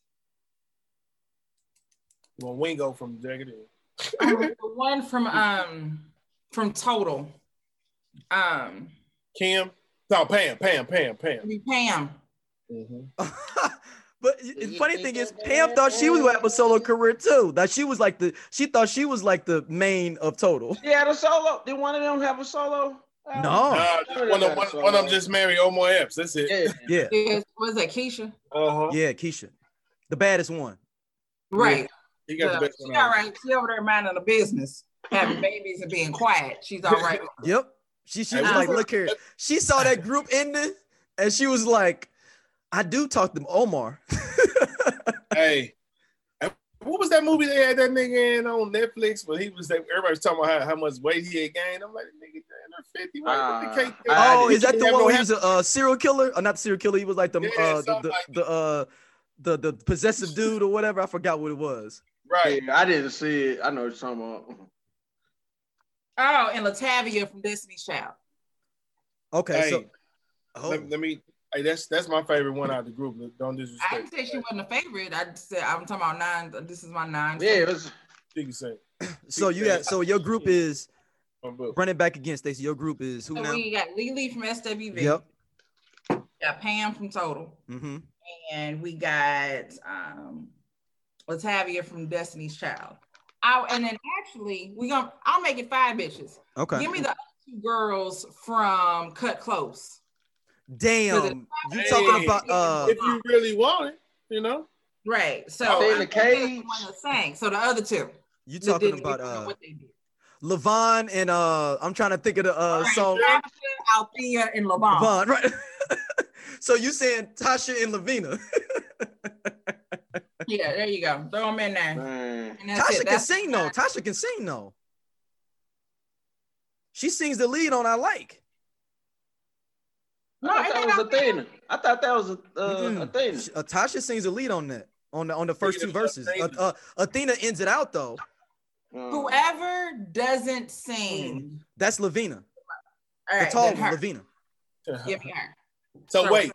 Wingo from Jagged the one from Total. Kim? No, Pam. Pam. Mm-hmm. But the funny thing is, Pam thought she was gonna have a solo career too. That she thought she was like the main of Total. She had a solo. Did one of them have a solo? No. One of them just married Omar Epps. That's it. Yeah. Was that Keisha? Uh-huh. Yeah, Keisha, the baddest one. Right. He got the best one. All right. She over there minding the business. having babies and being quiet. She's all right. Yep. She was like, look here. She saw that group ending and she was like, I do talk to Omar. Hey, what was that movie they had that nigga in on Netflix? But everybody was talking about how much weight he had gained. I'm like, nigga, they're 50. Is that the one where he was a serial killer? Or not the serial killer? He was like the possessive dude or whatever. I forgot what it was. Right. Yeah, I didn't see it. I know what you're talking about. Oh, and Latavia from Destiny's Child. Okay, hey, let me. Hey, that's my favorite one out of the group. Don't disrespect. I didn't say she wasn't a favorite. I just said I'm talking about 9. This is my 9. Yeah, it was. You can say. So your group is running back again, Stacey. Your group is who now? We got Lily from SWV. Yep. We got Pam from Total. Mm-hmm. And we got Latavia from Destiny's Child. And then actually I'll make it 5 bitches. Okay. Give me the other 2 girls from Cut Close. Damn. You talking about if you really want it, you know? Right. So in the cage. So the other 2. You talking about what they did. Levon and I'm trying to think of the song. Althea and Levon. Right. So you saying Tasha and Lavina. Yeah, there you go. Throw them in there. Tasha can sing though. Tasha can sing though. She sings the lead on I Like. No, I thought that was Athena. I thought that was Athena. Tasha sings the lead on that on the first 2 verses. Athena ends it out though. Whoever doesn't sing, that's Lavina. All right, the tall Lavina. Give me her. So wait.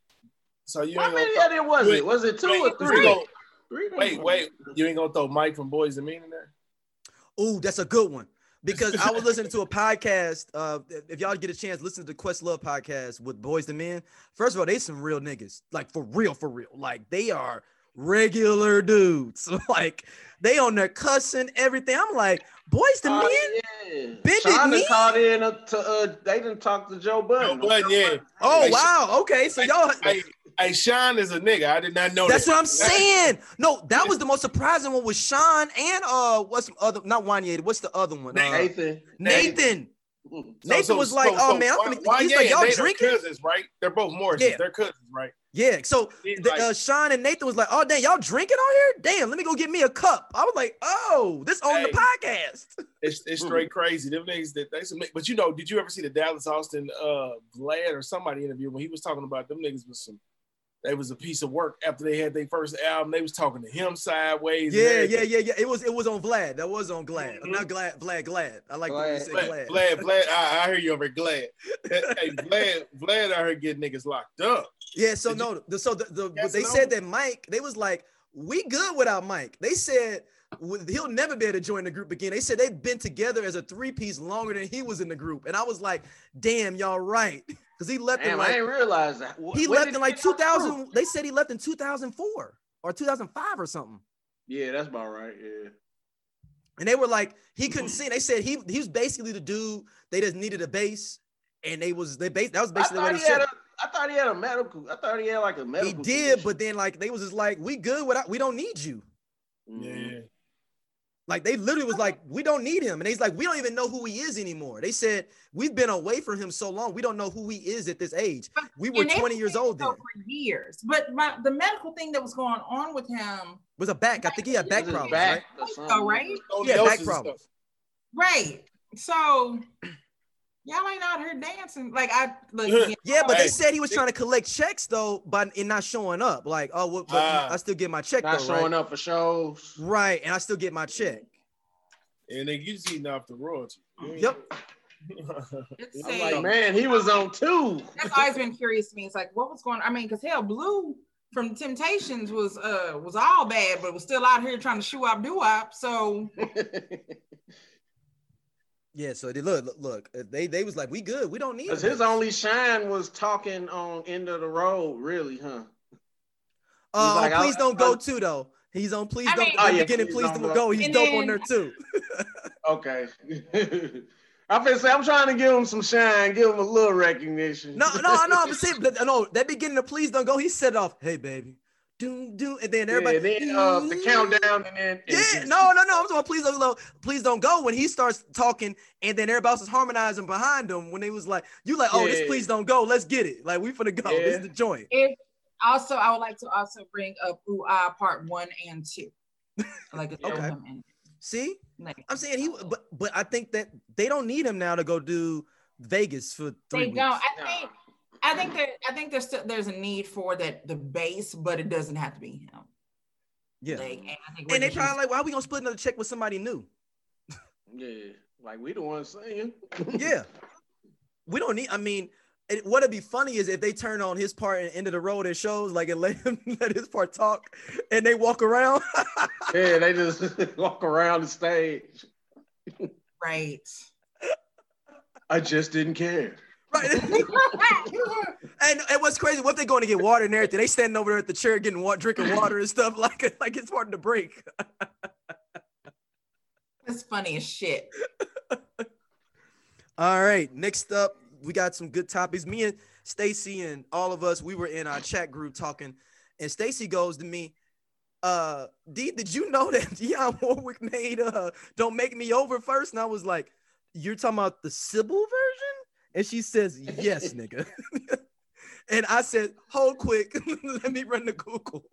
So you how many of it was it? Was it 2 or 3? Wait. You ain't gonna throw Mike from Boys and Men in there? Ooh, that's a good one. Because I was listening to a podcast. If y'all get a chance, listen to the Questlove podcast with Boys and Men. First of all, they some real niggas. Like for real. Like they are regular dudes. Like they on there cussing everything. I'm like, Boys to Men? Yeah. Bended knee? Called in they didn't talk to Joe Budden. Yeah. Oh, wow. Okay, so y'all... Hey, Sean is a nigga. I did not know That's what I'm saying. No, that was the most surprising one with Sean and what's the other, not Wanye, what's the other one? Nathan. Nathan was like, oh man, he's like, y'all drinking? Cousins, right? They're both Morrisons. Yeah. They're cousins, right? Yeah. So Sean and Nathan was like, oh damn, y'all drinking on here? Damn, let me go get me a cup. I was like, oh, this on the podcast. It's straight crazy. Them niggas but you know, did you ever see the Dallas Austin Vlad or somebody interview when he was talking about them niggas they was a piece of work after they had their first album. They was talking to him sideways. Yeah. It was on Vlad. That was on Glad. I'm not Glad. I like the way you said Glad. Vlad. I hear you over Glad. Hey, Vlad out here getting niggas locked up. Yeah. So they said that Mike. They was like, we good without Mike. They said he'll never be able to join the group again. They said they've been together as a 3-piece longer than he was in the group, and I was like, damn, y'all right. Because he left in like, I didn't realize that. He left in like 2000. They said he left in 2004 or 2005 or something. Yeah, that's about right. Yeah. And they were like, he couldn't sing. They said he was basically the dude. They just needed a bass, and that was basically what he said. I thought he had a medical. I thought he had like a medical. He did, condition. But then like they was just like, we good without. We don't need you. Yeah. Like they literally was like, we don't need him. And he's like, we don't even know who he is anymore. They said, we've been away from him so long. We don't know who he is at this age. We were 20 years old then. For years. But the medical thing that was going on with him was a back. I think he had back problems, right? Right? Yeah, back problems. Right. So y'all ain't out here dancing. Like yeah, but they said he was trying to collect checks though, but not showing up. Like, but I still get my check. Not showing up for shows. Right, and I still get my check. And they just eating off the royalty. Yep. I'm like, man, he was on 2. That's always been curious to me. It's like, what was going on? I mean, because hell, Blue from Temptations was all bad, but was still out here trying to shoe up doo-wop. So yeah, so they look, they was like, we good, we don't need him. His only shine was talking on End of the Road, really, huh? Like, Please Don't Go too, though. He's on Please Don't beginning, Please Don't Go. He's dope on there too. Okay. I'm gonna say I'm trying to give him some shine, give him a little recognition. No, I'm saying, no, that beginning of Please Don't Go, he set off, hey baby, doom, doom, and then everybody. Yeah, and then the countdown, and then no. I'm talking. Please don't go. When he starts talking, and then everybody else is harmonizing behind him. When they was like, you like, oh, this please don't go. Let's get it. Like we finna go. This is the joint. Also, I would like to also bring up Ooh Ah Part 1 and 2. Like okay. See, I'm saying but I think that they don't need him now to go do Vegas for 3 weeks. They don't. I think there's a need for the bass, but it doesn't have to be him. Yeah. And they probably like, why are we gonna split another check with somebody new? Yeah, like we the ones saying. Yeah. We don't need, I mean, what'd be funny is if they turn on his part and end of the road and shows, like, and let his part talk and they walk around. Yeah, they just walk around the stage. Right. I just didn't care. Right. and what's crazy, what they going to get water and everything? They standing over there at the chair getting drinking water and stuff like it's starting to break. That's funny as shit. All right, next up, we got some good topics. Me and Stacy and all of us, we were in our chat group talking, and Stacy goes to me, D, did you know that Dionne Warwick made Don't Make Me Over first? And I was like, you're talking about the Sybil version? And she says, yes, nigga. And I said, hold quick, let me run to Google.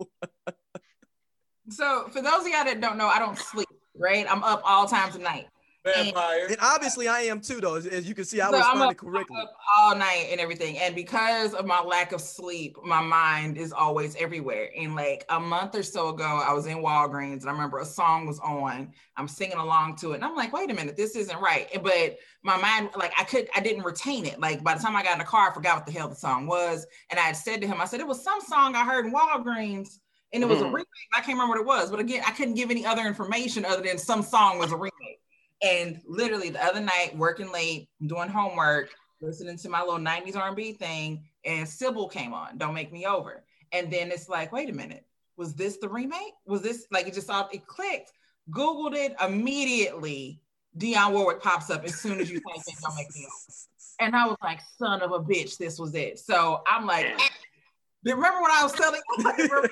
So for those of y'all that don't know, I don't sleep, right? I'm up all times of night. Vampire. And obviously I am too, though. As you can see, I responded correctly. I'm up all night and everything. And because of my lack of sleep, my mind is always everywhere. And like a month or so ago, I was in Walgreens and I remember a song was on. I'm singing along to it. And I'm like, wait a minute, this isn't right. But my mind, like I didn't retain it. Like by the time I got in the car, I forgot what the hell the song was. And I had said to him, I said, it was some song I heard in Walgreens. And it was a remake. I can't remember what it was. But again, I couldn't give any other information other than some song was a remake. And literally the other night, working late, doing homework, listening to my little 90s R&B thing, and Sybil came on, Don't Make Me Over. And then it's like, wait a minute, was this the remake? Was this, like, it clicked, Googled it, immediately, Dionne Warwick pops up as soon as you type in Don't Make Me Over. And I was like, son of a bitch, this was it. So I'm like, remember what I was telling you?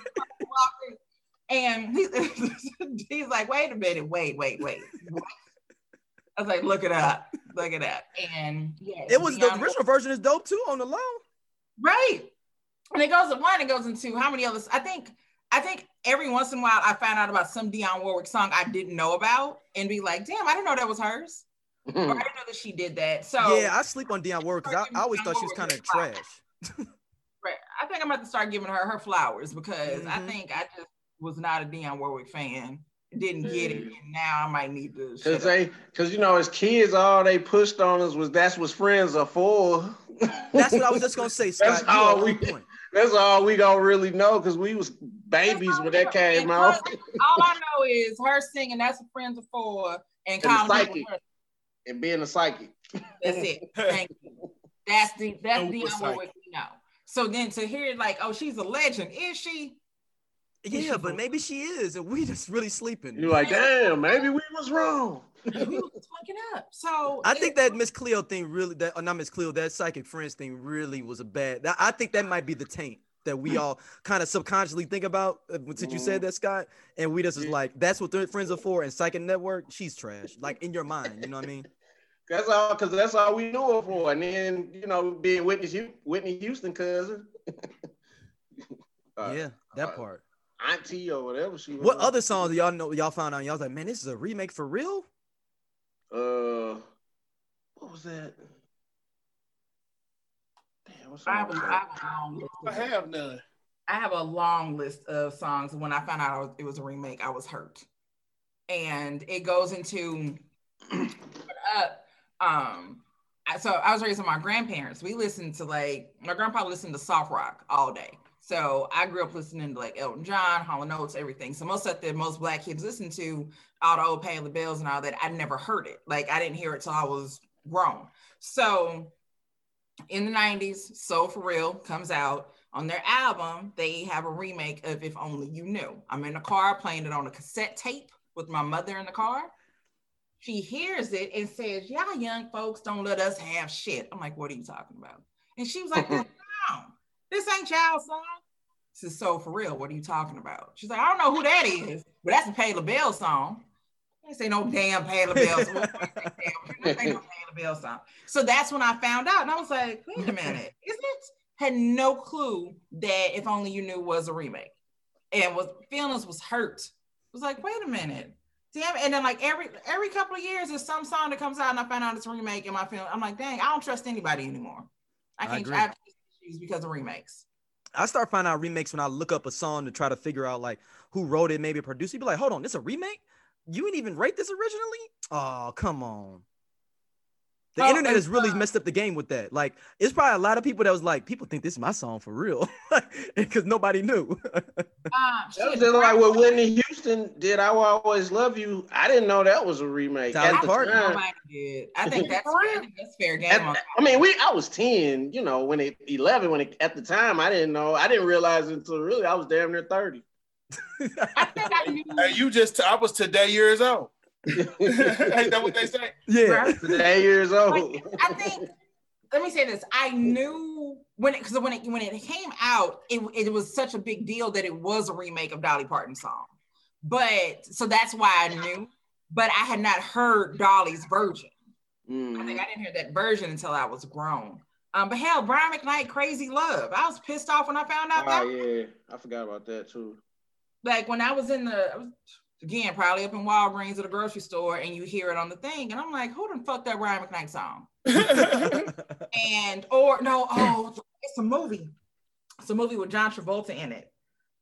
And he's like, wait a minute, wait. I was like, look it up. And yeah. It was the original version is dope too on the low. Right. And it goes to one, it goes into how many others. I think every once in a while I found out about some Dionne Warwick song I didn't know about and be like, damn, I didn't know that was hers. Or I didn't know that she did that. So yeah, I sleep on Dionne Warwick because I always thought she was kind of trash. Right. I think I'm about to start giving her flowers because I think I just was not a Dionne Warwick fan. Didn't get it, and now I might need to. Because you know, as kids, all they pushed on us was that's what friends are for. That's what I was just gonna say, Scott. That's all we gonna really know because we was babies when that came out. All I know is her singing "That's What Friends Are For" and calling and being a psychic. That's it. Thank you. That's Dionne Warwick we know. So then to hear like, oh, she's a legend, is she? Yeah, but maybe she is, and we just really sleeping. You're like, damn, maybe we was wrong. We was fucking up. So I think that Miss Cleo thing really, not Miss Cleo, that Psychic Friends thing really was a bad. I think that might be the taint that we all kind of subconsciously think about since you said that, Scott. And we just is like, that's what their friends are for. And Psychic Network, she's trash. Like in your mind, you know what I mean? That's all, because that's all we knew her for. And then, you know, being Whitney Houston cousin. Yeah, that part. Auntie or whatever she was. What other songs do y'all know? Y'all found out? Y'all was like, man, this is a remake for real? What was that? Damn, I have none. I have a long list of songs. When I found out it was a remake, I was hurt, and it goes into So I was raised with my grandparents. We listened to my grandpa listened to soft rock all day. So I grew up listening to like Elton John, Hall & Oates, everything. So most Black kids listen to, all the old Pay the Bills and all that. I never heard it. Like I didn't hear it till I was grown. So in the 90s, Soul For Real comes out. On their album, they have a remake of If Only You Knew. I'm in the car playing it on a cassette tape with my mother in the car. She hears it and says, y'all young folks don't let us have shit. I'm like, what are you talking about? And she was like, this ain't y'all song. said, so for real, what are you talking about? She's like, I don't know who that is, but that's a Patti LaBelle song. I say no damn Patti LaBelle song. Ain't no Patti LaBelle song. So that's when I found out, and I was like, wait a minute, isn't it? Had no clue that If Only You Knew was a remake, and feelings was hurt. It was like, wait a minute, damn it. And then like every couple of years, there's some song that comes out, and I find out it's a remake, and I'm like, dang, I don't trust anybody anymore. I can't trust issues because of remakes. I start finding out remakes when I look up a song to try to figure out like who wrote it, maybe a producer. You be like, hold on, this a remake? You didn't even write this originally? Oh, come on. The internet has really messed up the game with that. Like, it's probably a lot of people that was like, people think this is my song for real, because nobody knew. That was just like what Whitney Houston did. I Will Always Love You. I didn't know that was a remake. Dolly Parton. Nobody did. I think that's fair game. I was 10. You know, 11 at the time. I didn't know. I didn't realize it until really I was damn near 30. I think I knew. I was today years old. Ain't that what they say? Yeah, today years old. Like, I think. Let me say this. I knew when it came out, it was such a big deal that it was a remake of Dolly Parton's song. But so that's why I knew. But I had not heard Dolly's version. I think I didn't hear that version until I was grown. But hell, Brian McKnight, Crazy Love. I was pissed off when I found out that. Oh yeah, I forgot about that too. Like when I was again, probably up in Walgreens at a grocery store, and you hear it on the thing, and I'm like, who done fucked that Brian McKnight song? It's a movie. It's a movie with John Travolta in it.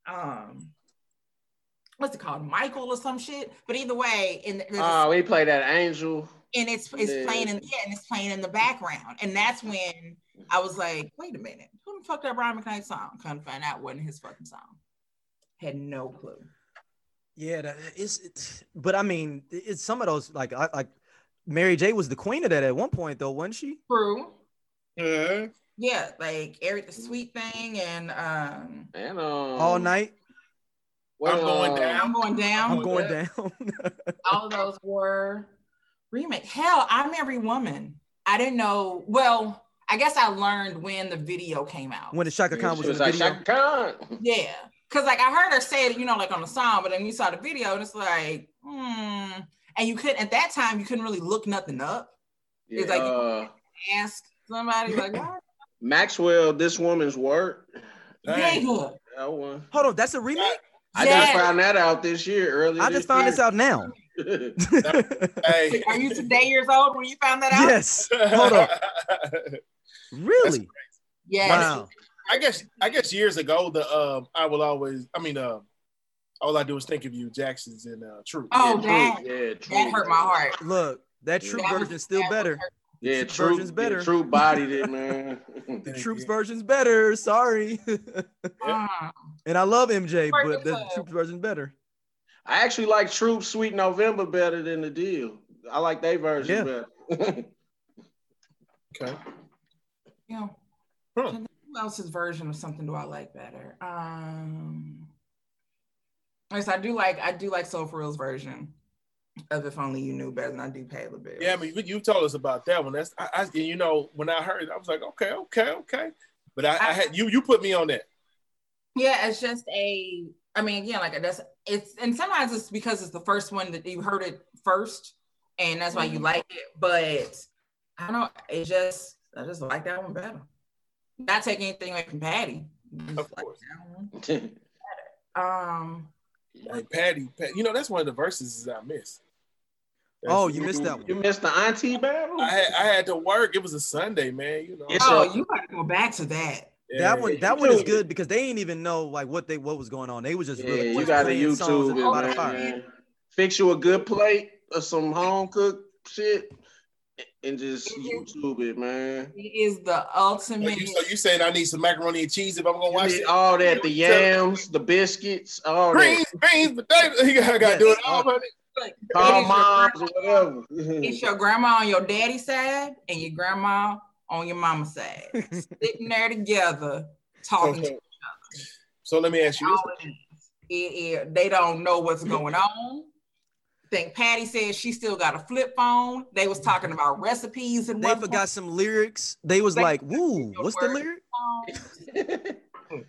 What's it called? Michael or some shit. But either way, we played that Angel. And it's playing in the background. And that's when I was like, wait a minute, who done fucked that Brian McKnight song? Couldn't find out it wasn't his fucking song. Had no clue. Yeah, but I mean, it's some of those like Mary J was the queen of that at one point though, wasn't she? True. Yeah. Yeah, like Eric the Sweet Thing and All Night. I'm going down. All of those were remake. Hell, I'm Every Woman. I didn't know. Well, I guess I learned when the video came out. When the Chaka Khan was in the video. Chaka Khan. Yeah. Because like I heard her say it, like on the song, but then you saw the video and it's like, and you couldn't, at that time, you couldn't really look nothing up. Yeah, it's like you ask somebody like, what? Maxwell, This Woman's Work. Nigga. That one. Hold on, that's a remake? I just found that out this year, earlier. I just found this out now. Hey. Are you today years old when you found that out? Yes. Hold on. Really? Yes. Wow. I guess years ago, All I Do Is Think of You, Jackson's in Troop. Oh, Troop. That hurt my heart. Look, that Troop version's still better. Yeah, Troop version's better. Troop bodied it, man. The Troop's version's better. Sorry. And I love MJ, but the Troop's version's better. I actually like Troop Sweet November better than The Deal. I like their version better. Okay. Yeah. Who else's version of something do I like better? Yes, I do like Soul For Real's version of If Only You Knew better than I do Patti LaBelle. Yeah, I mean, you told us about that one. That's when I heard it, I was like, okay. But I had you put me on that. Yeah, it's just and sometimes it's because it's the first one that you heard it first, and that's why you like it. But I don't know, I just like that one better. Not taking anything away from Patti. Of course. Like Patti, that's one of the verses I missed. You missed that one. You missed the auntie battle? I had to work. It was a Sunday, man. You gotta go back to that. Yeah, that one is good because they didn't even know like what was going on. They was just really you got to YouTube it, man. Fix you a good plate of some home cooked shit and just YouTube it, man. It is the ultimate. So you saying I need some macaroni and cheese if I'm gonna watch it? All that, the yams, the biscuits, all beans, potatoes. You gotta do it all, honey. Call moms or whatever. It's your grandma on your daddy's side and your grandma on your mama's side, sitting there together talking to each other. So let me ask you this: they don't know what's going on. I think Patti said she still got a flip phone. They was talking about recipes and they forgot some lyrics. They was like, "Woo, what's the lyric?"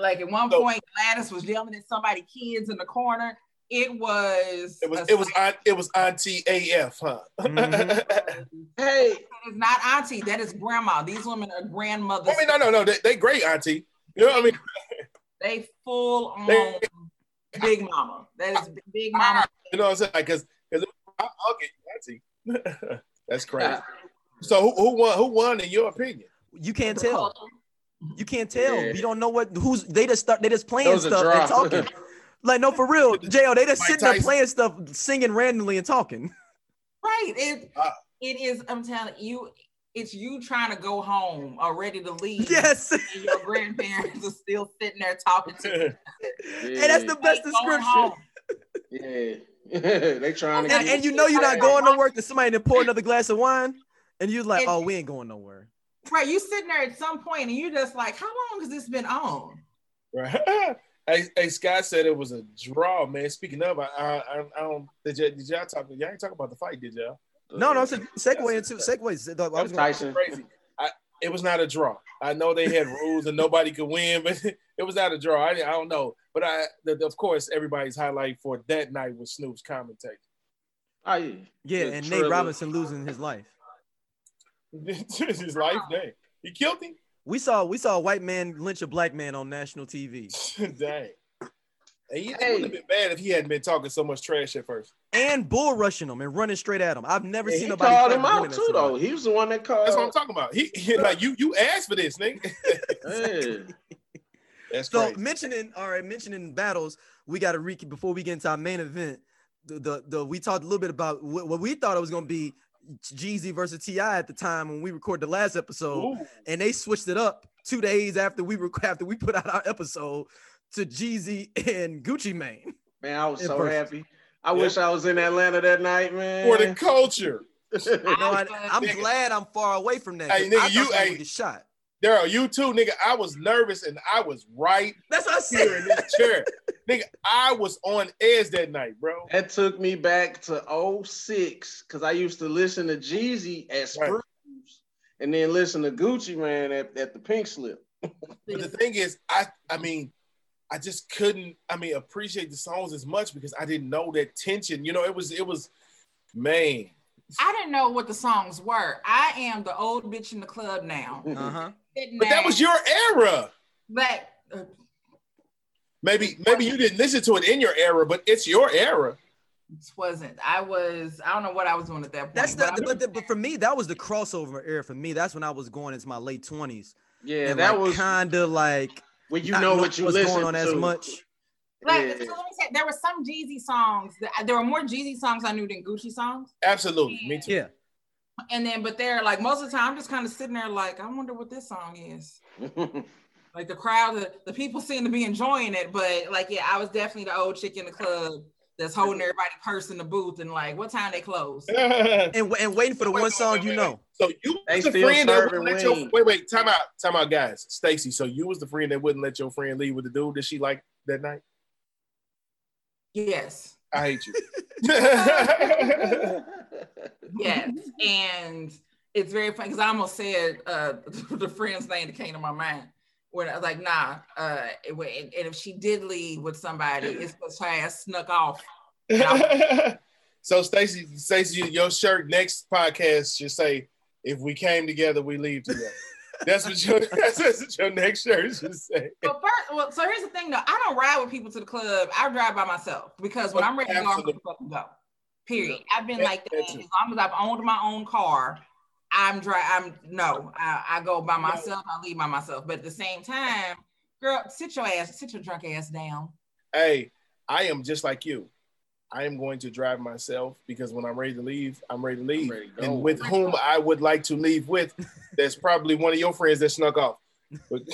Like at one point, Gladys was yelling at somebody, kids in the corner. It was Auntie AF, huh? Mm-hmm. Hey, it's not Auntie. That is Grandma. These women are grandmothers. I mean, no. They great Auntie. You know what I mean? They full on Big Mama. That is Big Mama. You know what I'm saying? Because I'll get Auntie. That's crazy. So who won in your opinion? You can't tell. You can't tell. Yeah. You don't know they just playing stuff and talking. Like, no, for real, JL, they just sitting there playing stuff, singing randomly and talking. Right. It is, I'm telling you, it's you trying to go home or ready to leave. Yes. And your grandparents are still sitting there talking to you. Yeah. And that's the best description. Yeah. They trying to and you know you're not going to work, and somebody to pour another glass of wine, and you're like, we ain't going nowhere. Right. You sitting there at some point and you're just like, how long has this been on? Right. Hey, Scott said it was a draw, man. Speaking of, I don't. Did y'all talk? Y'all ain't talk about the fight, did y'all? No. It's a segue. I was Tyson. Crazy. It was not a draw. I know they had rules and nobody could win, but it was not a draw. I don't know, but of course, everybody's highlight for that night was Snoop's commentating. Oh yeah, yeah, and Nate Robinson losing his life. His life, dang. He killed him. We saw a white man lynch a black man on national TV. Dang. It would have been bad if he hadn't been talking so much trash at first. And bull rushing him and running straight at him. I've never seen nobody called him out too, though. He was the one that called. That's what I'm talking about. He like you asked for this, nigga. That's so crazy. mentioning battles, we got to recap before we get into our main event. We talked a little bit about what we thought it was going to be. Jeezy versus T.I. at the time when we recorded the last episode. Ooh. And they switched it up 2 days after we put out our episode to Jeezy and Gucci Mane. Man, I was so happy. I wish I was in Atlanta that night, man. For the culture. I'm glad I'm far away from that. Hey, nigga, you get shot. Daryl, you too, nigga. I was nervous and I was right. That's what I said. Here in this chair. Nigga, I was on edge that night, bro. That took me back to 2006 because I used to listen to Jeezy at Spruce and then listen to Gucci Mane at the Pink Slip. But the thing is, I just couldn't, appreciate the songs as much because I didn't know that tension. You know, it was, man. I didn't know what the songs were. I am the old bitch in the club now. Uh-huh. But that was your era. But maybe you didn't listen to it in your era, but it's your era. It wasn't. I don't know what I was doing at that point. But for me, that was the crossover era. For me, that's when I was going into my late 20s. Yeah, and that was kind of like when you know what you listen going on to. As much. Like, so let me say, there were some Jeezy songs. There were more Jeezy songs I knew than Gucci songs. Absolutely, me too. Yeah. And then, but they're like, most of the time, I'm just kind of sitting there like, I wonder what this song is. Like the crowd, the people seem to be enjoying it, but like, yeah, I was definitely the old chick in the club that's holding everybody purse in the booth and like, what time they close? and waiting for the one song you know. So you was the friend that wouldn't let your wait, time out, guys. Stacy, so you was the friend that wouldn't let your friend leave with the dude that she liked that night? Yes. I hate you. Yes, and it's very funny because I almost said the friend's name that came to my mind when I was like, nah. And if she did leave with somebody, it's because her ass snuck off. So Stacy, your shirt next podcast should say, "If we came together, we leave together." That's what your next shirt should say. So here's the thing though. I don't ride with people to the club. I drive by myself because when I'm ready to go, I'm fucking go. Period. I've been like that as long as I've owned my own car. I go by myself. I leave by myself. But at the same time, girl, sit your drunk ass down. Hey, I am just like you. I am going to drive myself because when I'm ready to leave, I'm ready to leave. And with whom I would like to leave with, that's probably one of your friends that snuck off. It's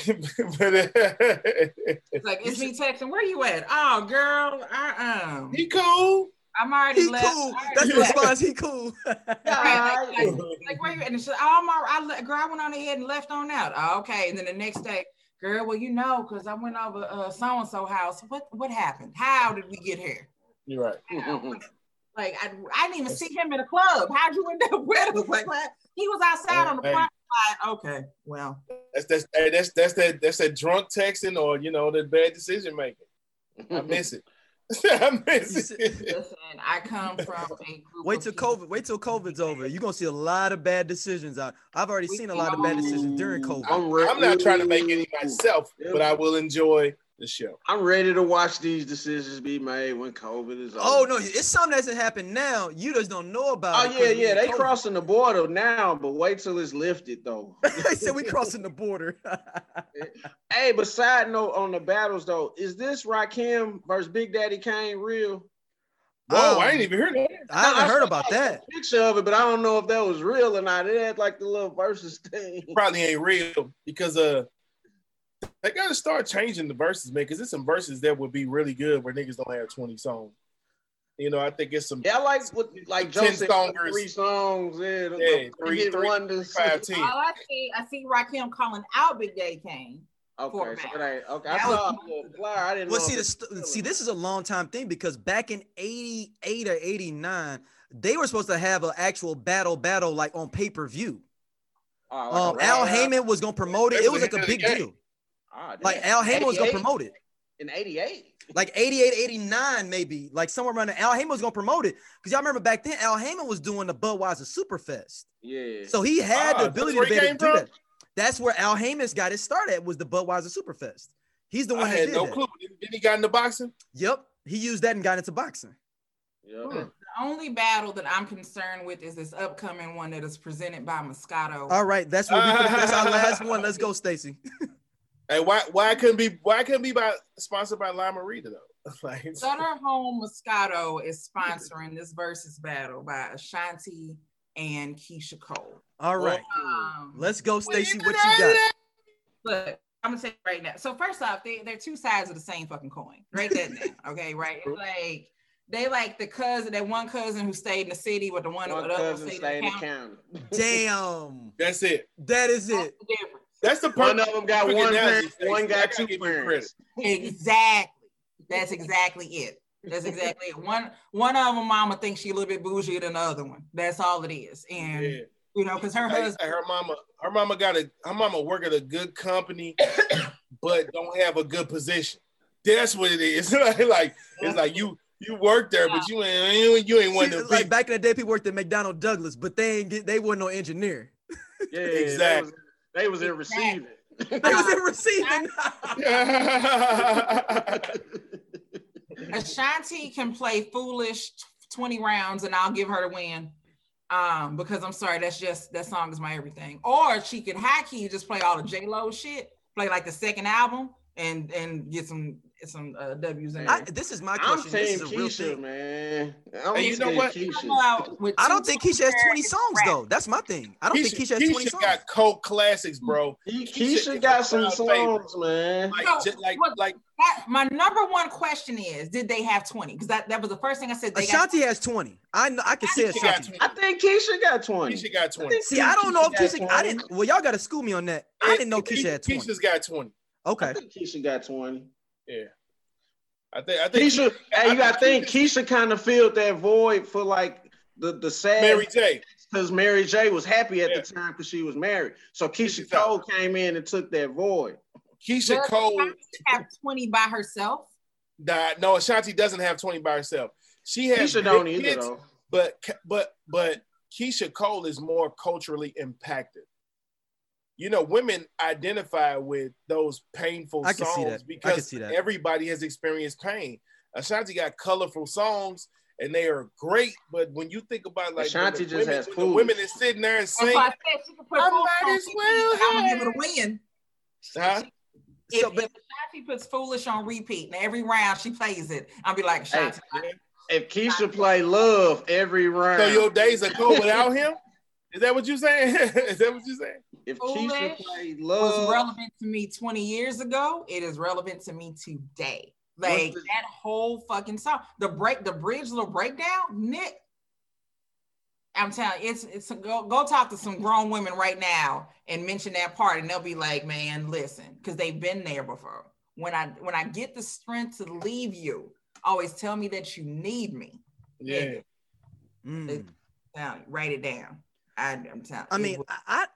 like, it's me texting, where you at? Oh, girl, He cool. I'm already left. Cool. That's the response. He cool. Like where you at? And she's like, girl, I went on ahead and left on out. Oh, okay. And then the next day, girl, well, you know, because I went over so-and-so house. What happened? How did we get here? You're right. Like I didn't even see him in a club. How'd you end up with him? Like, he was outside on the parking lot. Okay, well, that's that drunk texting or the bad decision making. I miss it. I miss it. Listen, I come from a group. Wait till COVID's over. You're gonna see a lot of bad decisions out. I've already seen a lot of bad decisions during COVID. I'm not trying to make any myself, but I will enjoy the show. I'm ready to watch these decisions be made when COVID is over. Oh no, it's something that hasn't happened now. You just don't know about it. Oh yeah, they crossing the border now, but wait till it's lifted though. They said we crossing the border. Hey, but side note on the battles though, is this Rakim versus Big Daddy Kane real? Whoa, I ain't even heard that. I haven't heard about that. A picture of it, but I don't know if that was real or not. It had like the little versus thing. Probably ain't real because they gotta start changing the verses, man, because there's some verses that would be really good where niggas don't have 20 songs. I think it's some. Yeah, I like Joe said, 3 songs. Yeah, 3, 5, 10. I see Rakim calling out Big Daddy Kane. Okay, so I saw the flyer. I didn't know. See, this is a long time thing because back in 88 or 89, they were supposed to have an actual battle like on pay-per-view. Al Heyman was gonna promote it. It was like a big deal. Like Al Heyman was gonna promote it in 88, like 88, 89, maybe like somewhere around there. Al Heyman was gonna promote it because y'all remember back then Al Heyman was doing the Budweiser Superfest. Yeah, so he had the ability to be able to do that. That's where Al Heyman's got it started at, was the Budweiser Superfest. He's the one that did no clue. Didn't he got into boxing? Yep, he used that and got into boxing. Yeah. The only battle that I'm concerned with is this upcoming one that is presented by Moscato. All right, that's what that's our last one. Let's go, Stacy. Hey, why couldn't be sponsored by La Marita though? Like, Sutter Home Moscato is sponsoring this versus battle by Ashanti and Keisha Cole. All right, let's go, Stacy. What you got? Look, I'm gonna say it right now. So first off, they're two sides of the same fucking coin. Write that down, okay? Right? It's like they like that one cousin who stayed in the city with the one cousin stayed in the county. Damn, that's it. That is it. That's the difference. That's the one of them got one parent, one got 2 parents. Exactly. That's exactly it. That's exactly it. One of them, mama thinks she a little bit bougie than the other one. That's all it is. And because her husband, her mama work at a good company, but don't have a good position. That's what it is. It's like you work there, but you ain't one of them. Like back in the day, people worked at McDonnell Douglas, but they weren't no engineer. Yeah, exactly. They was in receiving. They was in receiving. Ashanti can play foolish 20 rounds and I'll give her the win. Because I'm sorry, that song is my everything. Or she can high key just play all the J-Lo shit, play like the second album and get some W's in there. This is my question. This is a real thing, man. You know what? I don't think Keisha has 20 songs though. That's my thing. I don't think Keisha has 20 songs. Keisha got cult classics, bro. Keisha got some songs, man. My number one question is, did they have 20? Because that was the first thing I said. Ashanti has 20. I can say Ashanti. I think Keisha got 20. Keisha got 20. See, I don't know if Keisha. I didn't. Well, y'all got to school me on that. I didn't know Keisha had 20. Keisha's got 20. Okay. I think Keisha got 20. Yeah. I think Keisha. Hey, you gotta think Keisha kind of filled that void for like the sad Mary J. Because Mary J was happy at the time because she was married. So Keisha Cole came in and took that void. Keisha Cole have 20 by herself. No, Ashanti doesn't have 20 by herself. She has Keisha don't either though. But Keisha Cole is more culturally impacted. Women identify with those painful songs because everybody has experienced pain. Ashanti got colorful songs and they are great, but when you think about like Ashanti just has the women is sitting there and saying, I might as well I'm able to win. Huh? If Ashanti puts Foolish on repeat and every round she plays it, I'll be like, Ashanti. If Keisha play Love every round, so your days are cold without him? Is that what you're saying? Is that what you're saying? If Keisha played Love was relevant to me 20 years ago, it is relevant to me today. Like that whole fucking song, the bridge little breakdown, Nick. I'm telling you, it's go talk to some grown women right now and mention that part, and they'll be like, man, listen, because they've been there before. When I get the strength to leave you, always tell me that you need me. Yeah. Write it down. I'm telling. I mean,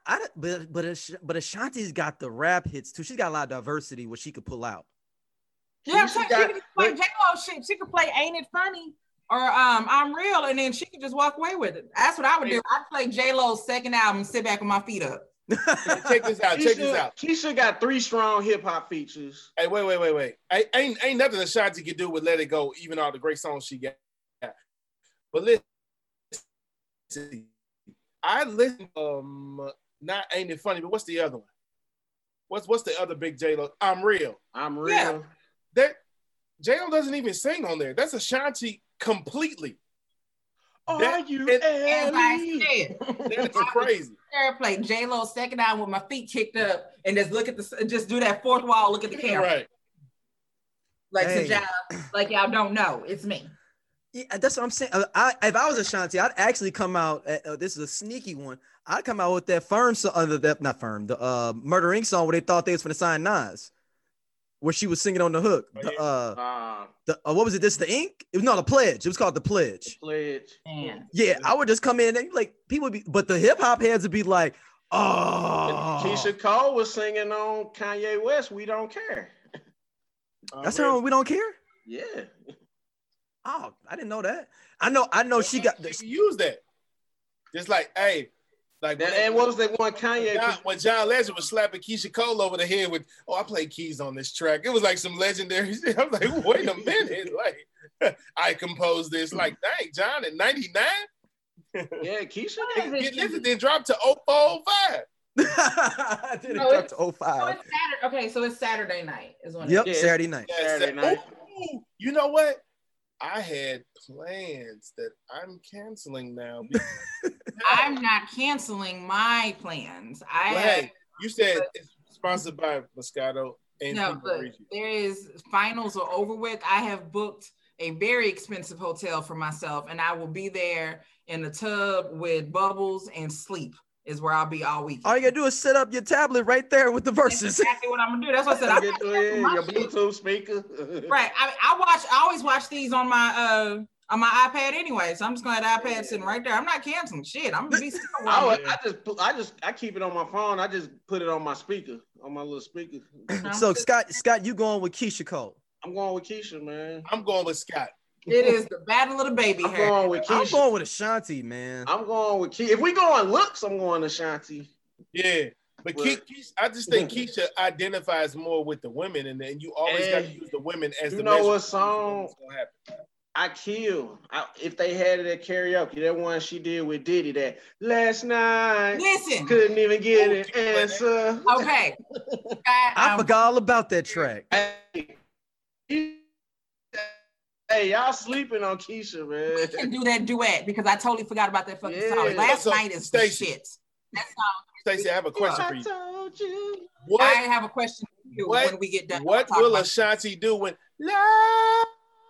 but Ashanti's got the rap hits too. She's got a lot of diversity what she could pull out. Yeah, she could play J-Lo shit. She could play Ain't It Funny or I'm Real, and then she could just walk away with it. That's what I would do. I'd play J-Lo's second album, sit back with my feet up. Check this out. Keisha got 3 strong hip hop features. Hey, wait. Ain't nothing Ashanti can do with Let It Go, even all the great songs she got. But listen, I listen. Not Ain't It Funny, but what's the other one? What's the other big J-Lo? I'm Real. Yeah. That J-Lo doesn't even sing on there. That's Ashanti completely. As I said, that's crazy. Play J-Lo's second album with my feet kicked up and just do that fourth wall, look at the camera. Right. Like like y'all don't know. It's me. Yeah, that's what I'm saying. If I was Ashanti, I'd actually come out. This is a sneaky one. I'd come out with that Firm song, the Murder Inc. song where they thought they was gonna sign Nas, where she was singing on the hook. What was it? This the Ink? It was not The Pledge. It was called The Pledge. Man. Yeah, I would just come in and like people would be, but the hip hop heads would be like, oh. Keisha Cole was singing on Kanye West. We Don't Care. That's her on We Don't Care. Yeah. Oh, I didn't know that. I know she got this. She used that. Just like, hey, like that, and what was that one Kanye? When John Legend was slapping Keisha Cole over the head with, I played keys on this track. It was like some legendary shit. I was like, wait a minute. Like, I composed this. Like, dang, John at 99? Yeah, Keisha. Then dropped to 0405. Did it drop to 05? So it's Saturday. Okay, so it's Saturday night is when Saturday night. Yeah, Saturday night. Ooh, you know what? I had plans that I'm canceling now. I'm not canceling my plans. Hey, you said it's sponsored by Moscato. And no, but there is finals are over with. I have booked a very expensive hotel for myself, and I will be there in the tub with bubbles and sleep. Is where I'll be all week. All you gotta do is set up your tablet right there with the verses. That's exactly what I'm gonna do. That's what I said. Your Bluetooth speaker. Right. I always watch these on my iPad anyway. So I'm just gonna have the iPad sitting right there. I'm not canceling shit. I'm gonna be still. I keep it on my phone. I just put it on my speaker, on my little speaker. So Scott, you going with Keisha Cole? I'm going with Keisha, man. I'm going with Scott. It is the battle of the baby hair. I'm going with Ashanti, man. I'm going with Keisha. If we go on looks, I'm going to Ashanti. Yeah. But Keisha, I just think Keisha identifies more with the women, and then you always got to use the women as the You know what song I kill? If they had it at karaoke, that one she did with Diddy, that last night. Listen. Couldn't even get an answer. Okay. I forgot all about that track. Hey, y'all sleeping on Keisha, man. We can do that duet because I totally forgot about that fucking song. Last night is the shit. That song. Stacey, I have a question for you. Told you. I have a question for you when we get done. What will Ashanti do when love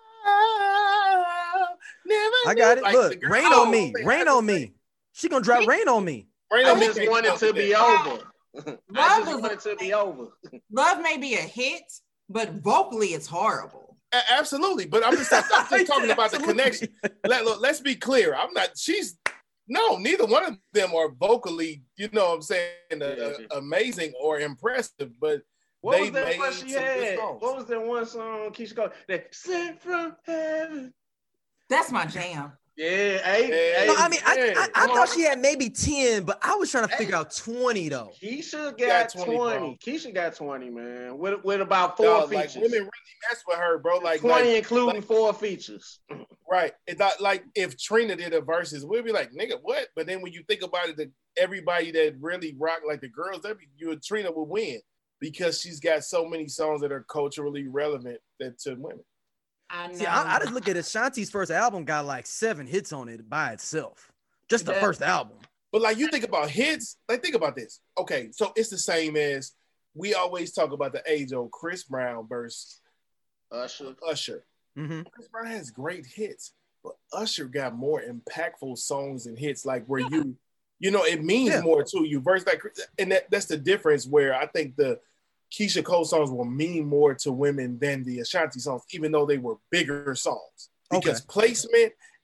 never I got it. Like, look, Rain on Me. Rain on Me. She gonna drop Rain on Me. I just want it to be over. I just want it to be over. Love may be a hit, but vocally it's horrible. Absolutely, but I'm just talking about the connection. Let's be clear. Neither one of them are vocally, you know what I'm saying, amazing or impressive, but what was that one she had? What was that one song Keisha called? That Sent from Heaven. That's my jam. Yeah, no, I mean, I thought she had maybe 10, but I was trying to figure out 20 though. Keisha got 20. Keisha got 20, man. With about 4 features. Like, women really mess with her, bro. Like 20 including 4 features. Right. It's not like if Trina did a verses, we'd be like, nigga, what? But then when you think about it, everybody that really rock like the girls, Trina would win because she's got so many songs that are culturally relevant to women. I know. See, I just look at Ashanti's first album, got like 7 hits on it by itself. Just the first album. But like you think about hits, like think about this. Okay, so it's the same as we always talk about the age-old Chris Brown versus Usher. Mm-hmm. Chris Brown has great hits, but Usher got more impactful songs and hits, like where it means more to you. Versus like, and that's the difference where I think the Keisha Cole songs will mean more to women than the Ashanti songs, even though they were bigger songs. Because placement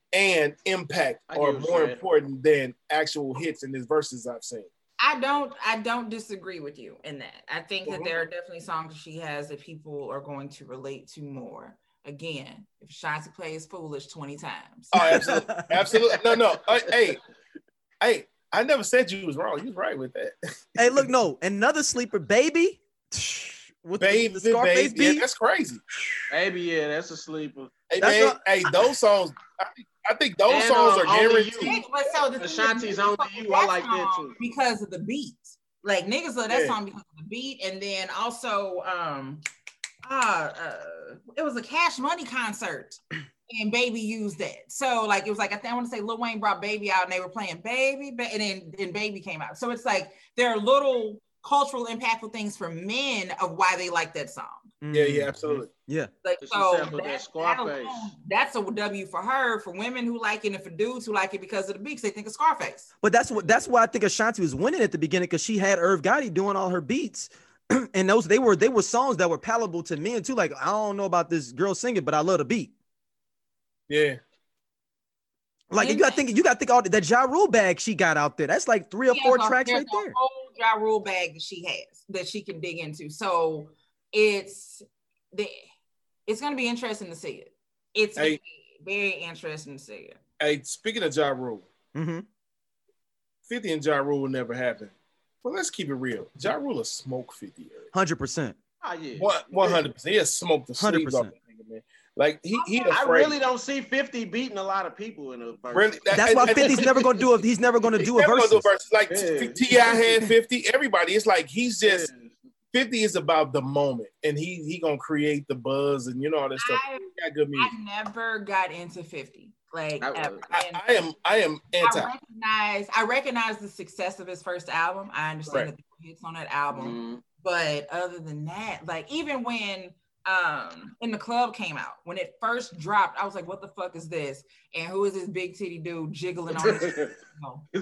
and impact are more important than actual hits in his verses I've seen. I don't disagree with you in that. I think that there are definitely songs she has that people are going to relate to more. Again, if Ashanti plays Foolish 20 times. Oh, absolutely. Absolutely. No. Hey, I never said you was wrong. You was right with that. Hey, look, no. Another sleeper, Baby. With Baby, the Scarface beat. Yeah, that's crazy. Baby, yeah, that's a sleeper. Hey, man, those songs, I think those songs are guaranteed. But so Ashanti's Only You, I like that too. Because of the beat. Like, niggas love that song because of the beat. And then also, it was a Cash Money concert. And Baby used that. So like it was like I want to say Lil Wayne brought Baby out and they were playing Baby, and then Baby came out. So it's like there are little cultural impactful things for men of why they like that song. Yeah, absolutely. Yeah. Like so that's a W for her, for women who like it, and for dudes who like it because of the beats, they think of Scarface. But that's why I think Ashanti was winning at the beginning, because she had Irv Gotti doing all her beats. And they were songs that were palatable to men too. Like, I don't know about this girl singing, but I love the beat. Yeah. Like, you gotta think all that Ja Rule bag she got out there. That's like 3 or 4 tracks right there. Whole Ja Rule bag that she has that she can dig into. So it's gonna be interesting to see it. It's very interesting to see it. Hey, speaking of Ja Rule, 50 and Ja Rule will never happen. Well, let's keep it real. Ja Rule will smoke 50. 100%. Oh, yeah. 100%. He'll smoke the sleeves off the nigga, man. Like he I really don't see 50 beating a lot of people in a verse. Really, that's why 50's never gonna do it. He's never gonna do a verse. Like T.I. had 50. Everybody, it's like he's just 50 is about the moment, and he gonna create the buzz and all that stuff. He got good music. I never got into 50. Like I am anti. I recognize the success of his first album. I understand that there were hits on that album, but other than that, like even when In the Club came out, when it first dropped, I was like, what the fuck is this? And who is this big titty dude jiggling on this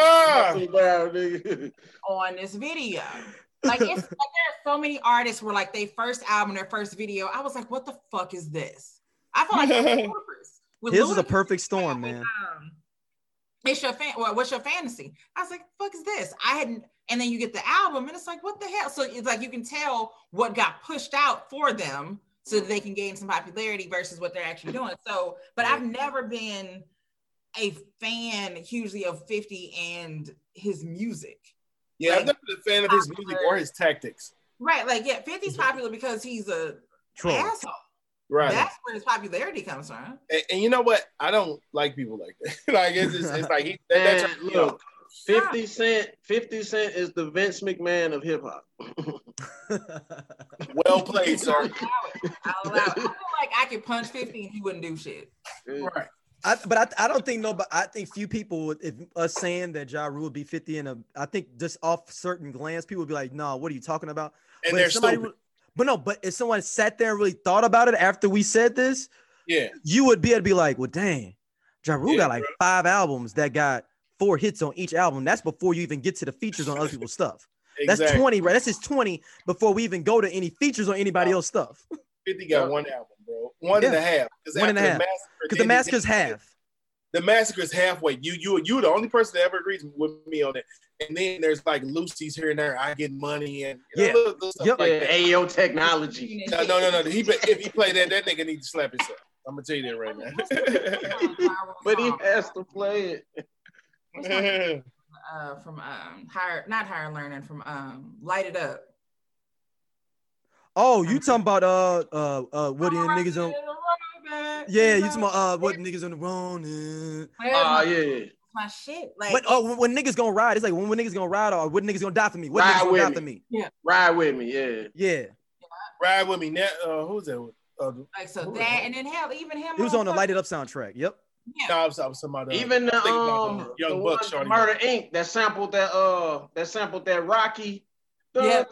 on this video? Like, it's like there are so many artists where like their first album, their first video, I was like, what the fuck is this? I feel like this is a perfect storm, man. What's your fantasy? I was like, fuck is this? And then you get the album and it's like, what the hell? So it's like you can tell what got pushed out for them so that they can gain some popularity versus what they're actually doing. So, but I've never been a fan hugely of 50 and his music. Yeah, like, I've never been a fan of his music or his tactics. Right, like 50's popular because he's a asshole. Right. That's where his popularity comes from. And you know what? I don't like people like that. Like it's like look, 50 Cent is the Vince McMahon of hip hop. Well played, sir. I'll allow it. I feel like I could punch 50 and he wouldn't do shit. Right. I don't think but I think few people, if us saying that Ja Rule would be 50 I think just off certain glance, people would be like, no, what are you talking about? And but they're stupid. But if someone sat there and really thought about it after we said this, you would be able to be like, well, dang, Ja Rule got like 5 albums that got 4 hits on each album. That's before you even get to the features on other people's stuff. Exactly. That's 20, right? That's just 20 before we even go to any features on anybody else's stuff. 50 got 1 album, bro. 1.5. 1.5. Because the Massacre's half. The Massacre's halfway. You the only person that ever agrees with me on it. And then there's like Lucy's here and there. I Get Money and little stuff like that. AO Technology. No. If he play that nigga need to slap himself. I'm gonna tell you that right now. But he has to play it. From Higher Learning, from Light It Up. Oh, you talking about what the niggas on? Yeah, you talking about what niggas on the road? Yeah. My shit. Like, when niggas gonna ride, it's like when niggas gonna ride, or when niggas gonna die for me. What niggas gonna die for me? Yeah. Ride with me, yeah. Ride with me. Now, who's that? Like so that, and then hell, even him. He was on the Light It Up soundtrack. Yep. Yeah. No, I was somebody. Even Young Buck, Murder Inc. That sampled that Rocky. Yeah.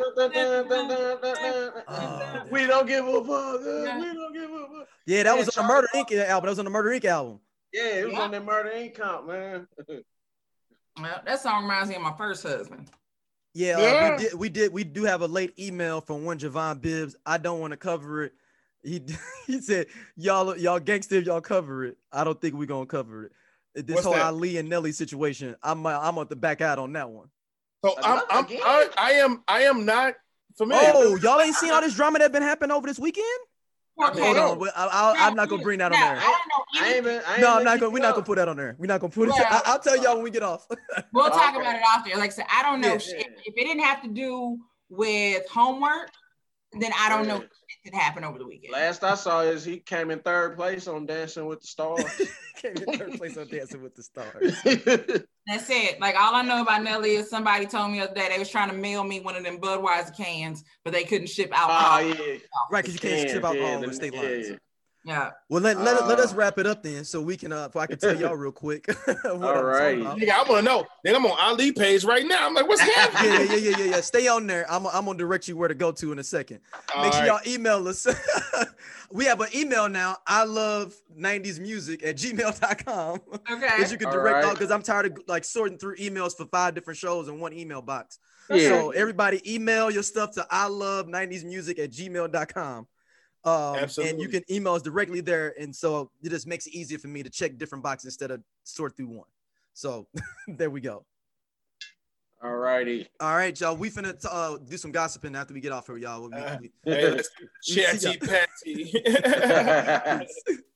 We don't give a fuck. We don't give a fuck. Yeah, that was on the Murder Inc. album. That was on the Murder Inc. album. Yeah, it was on that Murder Inc. comp, man. Well, that song reminds me of my first husband. Yeah, we do have a late email from one Javon Bibbs. I don't want to cover it. He he said, y'all gangster, y'all cover it. I don't think we're gonna cover it. This What's whole that? Ali and Nelly situation, I'm on the back out on that one. So I am not familiar. Oh, y'all ain't seen all this drama that been happening over this weekend? Okay. Hold on, I'm not gonna bring that on there. I'm not gonna. We're not gonna put that on there. We're not gonna put it. I'll tell y'all when we get off. We'll talk about it after. Like I said, I don't know if it didn't have to do with homework, then I don't know what did happen over the weekend. Last I saw is he came in third place on Dancing with the Stars. Came in third place on Dancing with the Stars. That's it. Like all I know about Nelly is somebody told me the other day they was trying to mail me one of them Budweiser cans, but they couldn't ship alcohol. Oh yeah, right, because you can't ship alcohol over state lines. Yeah. Well, let us wrap it up then, so we can. So I can tell y'all real quick. All right. Nigga, I want to know. Nigga, I'm on Ali page right now. I'm like, what's happening? Yeah. Stay on there. I'm gonna direct you where to go to in a second. Make sure y'all email us. We have an email now. I love 90s music at gmail.com. Okay. That you can direct out because I'm tired of like sorting through emails for 5 different shows in one email box. Yeah. So everybody email your stuff to I love 90s music at gmail.com. And you can email us directly there, and so it just makes it easier for me to check different boxes instead of sort through one. So there we go. All righty. All right, y'all. We finna do some gossiping after we get off here, y'all. Chatty Patty.